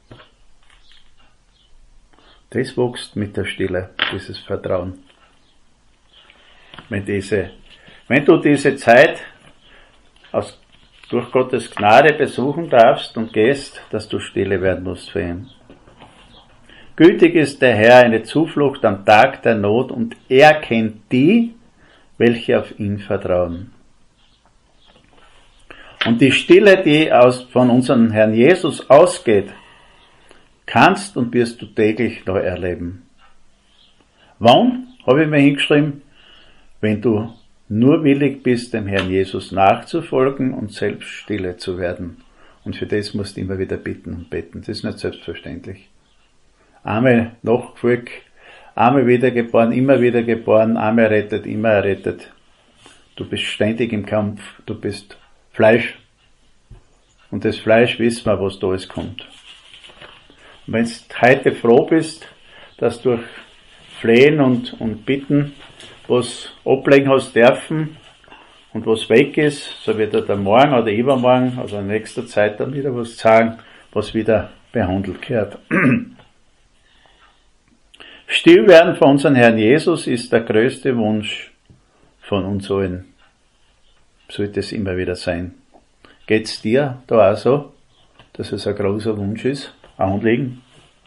Das wächst mit der Stille, dieses Vertrauen. Wenn diese, wenn du diese Zeit aus, durch Gottes Gnade besuchen darfst und gehst, dass du stille werden musst für ihn. Gütig ist der Herr eine Zuflucht am Tag der Not und er kennt die, welche auf ihn vertrauen. Und die Stille, die aus, von unserem Herrn Jesus ausgeht, kannst und wirst du täglich neu erleben. Wann, habe ich mir hingeschrieben, wenn du nur willig bist, dem Herrn Jesus nachzufolgen und selbst stille zu werden. Und für das musst du immer wieder bitten und beten. Das ist nicht selbstverständlich. Einmal nachgefolgt, einmal wiedergeboren, immer wieder geboren, einmal errettet, immer errettet. Du bist ständig im Kampf, du bist Fleisch. Und das Fleisch wissen wir, was da alles kommt. Und wenn du heute froh bist, dass durch Flehen und, und Bitten was ablegen hast dürfen und was weg ist, so wird er dann morgen oder übermorgen, also in nächster Zeit dann wieder was sagen, was wieder behandelt gehört. Still werden von unserem Herrn Jesus ist der größte Wunsch von uns allen. Sollte es immer wieder sein. Geht's dir da auch so, dass es ein großer Wunsch ist, ein Anliegen?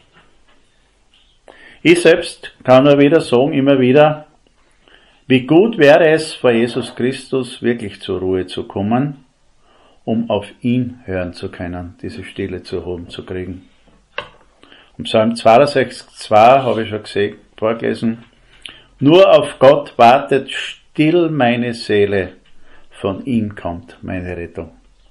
Ich selbst kann nur wieder sagen, immer wieder, wie gut wäre es, vor Jesus Christus wirklich zur Ruhe zu kommen, um auf ihn hören zu können, diese Stille zu haben, zu kriegen. Im Psalm zweiundsechzig, zwei habe ich schon gesehen, vorgelesen, nur auf Gott wartet still meine Seele, von ihm kommt meine Rettung.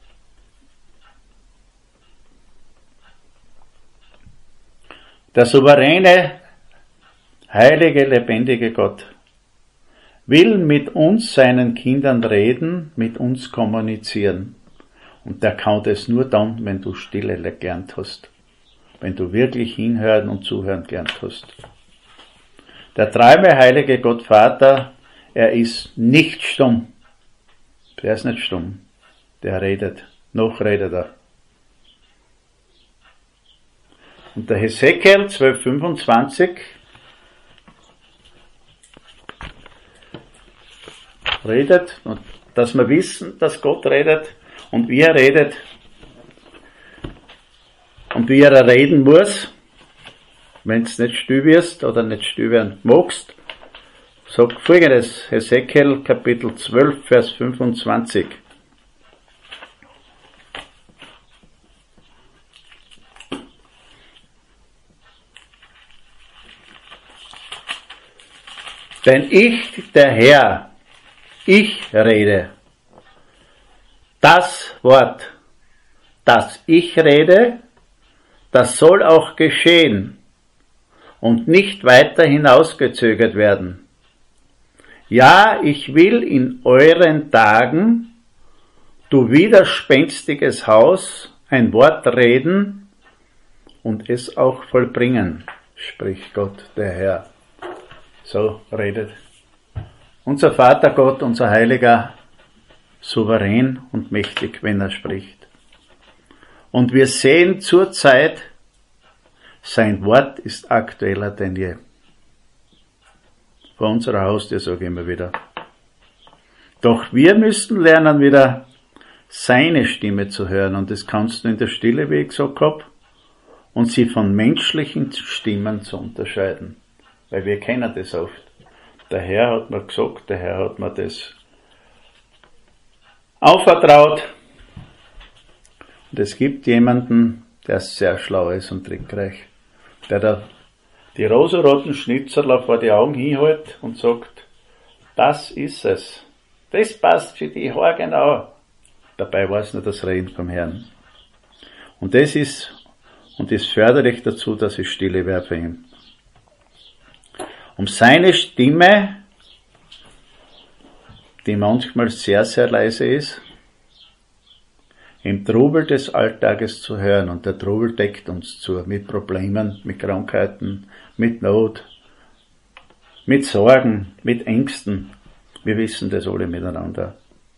Der souveräne, heilige, lebendige Gott will mit uns, seinen Kindern, reden, mit uns kommunizieren. Und der kann das nur dann, wenn du Stille gelernt hast. Wenn du wirklich hinhören und zuhören gelernt hast. Der treue, heilige Gott Vater, er ist nicht stumm. Der ist nicht stumm. Der redet. Noch redet er. Und der Hesekiel zwölf fünfundzwanzig redet, und dass wir wissen, dass Gott redet und wie er redet und wie er reden muss, wenn du nicht still wirst oder nicht still werden magst, sagt folgendes, Hesekiel Kapitel zwölf, Vers fünfundzwanzig. Denn ich, der Herr, ich rede. Das Wort, das ich rede, das soll auch geschehen und nicht weiter hinausgezögert werden. Ja, ich will in euren Tagen, du widerspenstiges Haus, ein Wort reden, und es auch vollbringen, spricht Gott, der Herr. So redet unser Vater Gott, unser Heiliger, souverän und mächtig, wenn er spricht. Und wir sehen zurzeit, sein Wort ist aktueller denn je. Vor unserer Haustür sage ich immer wieder. Doch wir müssen lernen, wieder seine Stimme zu hören. Und das kannst du in der Stille, wie ich gesagt habe, und sie von menschlichen Stimmen zu unterscheiden. Weil wir kennen das oft. Der Herr hat mir gesagt, der Herr hat mir das aufvertraut. Und es gibt jemanden, der sehr schlau ist und trickreich, der da die rosaroten Schnitzerler vor die Augen hinhält und sagt, das ist es. Das passt für die Haare genau. Dabei war es nur das Reden vom Herrn. Und das ist, und das fördert dich dazu, dass ich stille werde für ihn. Um seine Stimme, die manchmal sehr, sehr leise ist, im Trubel des Alltages zu hören. Und der Trubel deckt uns zu, mit Problemen, mit Krankheiten, mit Not, mit Sorgen, mit Ängsten. Wir wissen das alle miteinander.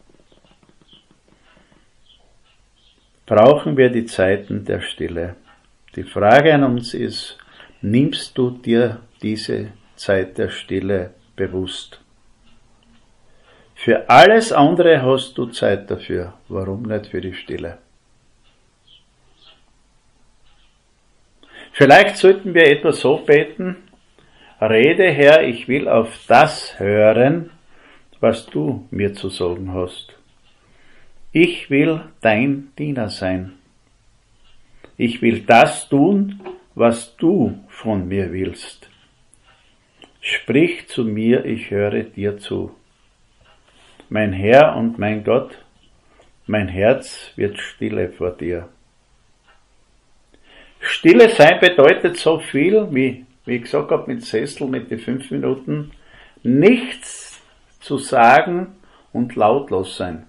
Brauchen wir die Zeiten der Stille? Die Frage an uns ist, nimmst du dir diese Zeit der Stille bewusst? Für alles andere hast du Zeit dafür. Warum nicht für die Stille? Vielleicht sollten wir etwa so beten, Rede Herr, ich will auf das hören, was du mir zu sagen hast. Ich will dein Diener sein. Ich will das tun, was du von mir willst. Sprich zu mir, ich höre dir zu. Mein Herr und mein Gott, mein Herz wird stille vor dir. Stille sein bedeutet so viel, wie, wie ich gesagt habe, mit Sessel, mit den fünf Minuten, nichts zu sagen und lautlos sein.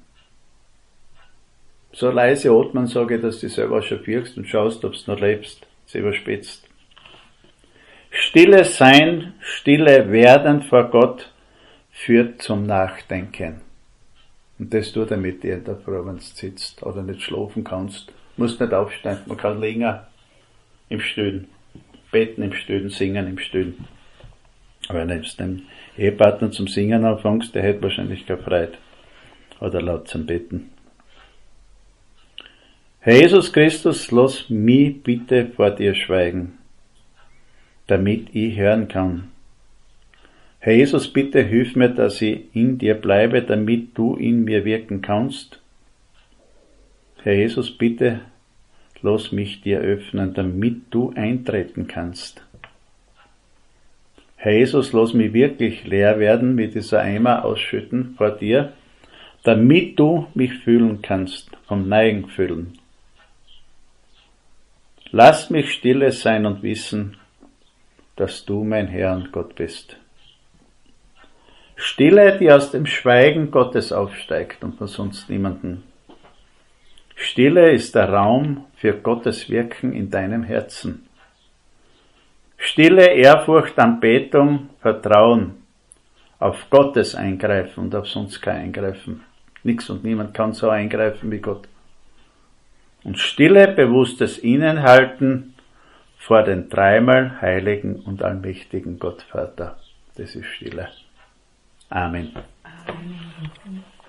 So leise atmen, sage ich, dass du selber schon wirkst und schaust, ob du noch lebst, sie überspitzt. Stille sein, stille werden vor Gott führt zum Nachdenken. Und das tut er mit dir in der Früh, wenn du sitzt oder nicht schlafen kannst. Musst nicht aufstehen, man kann liegen im Stillen, beten im Stillen, singen im Stillen. Aber wenn du dem Ehepartner zum Singen anfängst, der hätte wahrscheinlich keine Freude. Oder laut zum Beten. Herr Jesus Christus, lass mich bitte vor dir schweigen, damit ich hören kann. Herr Jesus, bitte hilf mir, dass ich in dir bleibe, damit du in mir wirken kannst. Herr Jesus, bitte lass mich dir öffnen, damit du eintreten kannst. Herr Jesus, lass mich wirklich leer werden, wie dieser Eimer ausschütten vor dir, damit du mich fühlen kannst, vom Neigen füllen. Lass mich stille sein und wissen, dass du mein Herr und Gott bist. Stille, die aus dem Schweigen Gottes aufsteigt und von sonst niemanden. Stille ist der Raum für Gottes Wirken in deinem Herzen. Stille, Ehrfurcht, Anbetung, Vertrauen auf Gottes Eingreifen und auf sonst kein Eingreifen. Nix und niemand kann so eingreifen wie Gott. Und stille, bewusstes Innenhalten vor den dreimal heiligen und allmächtigen Gott Vater. Das ist Stille. Amen. Amen.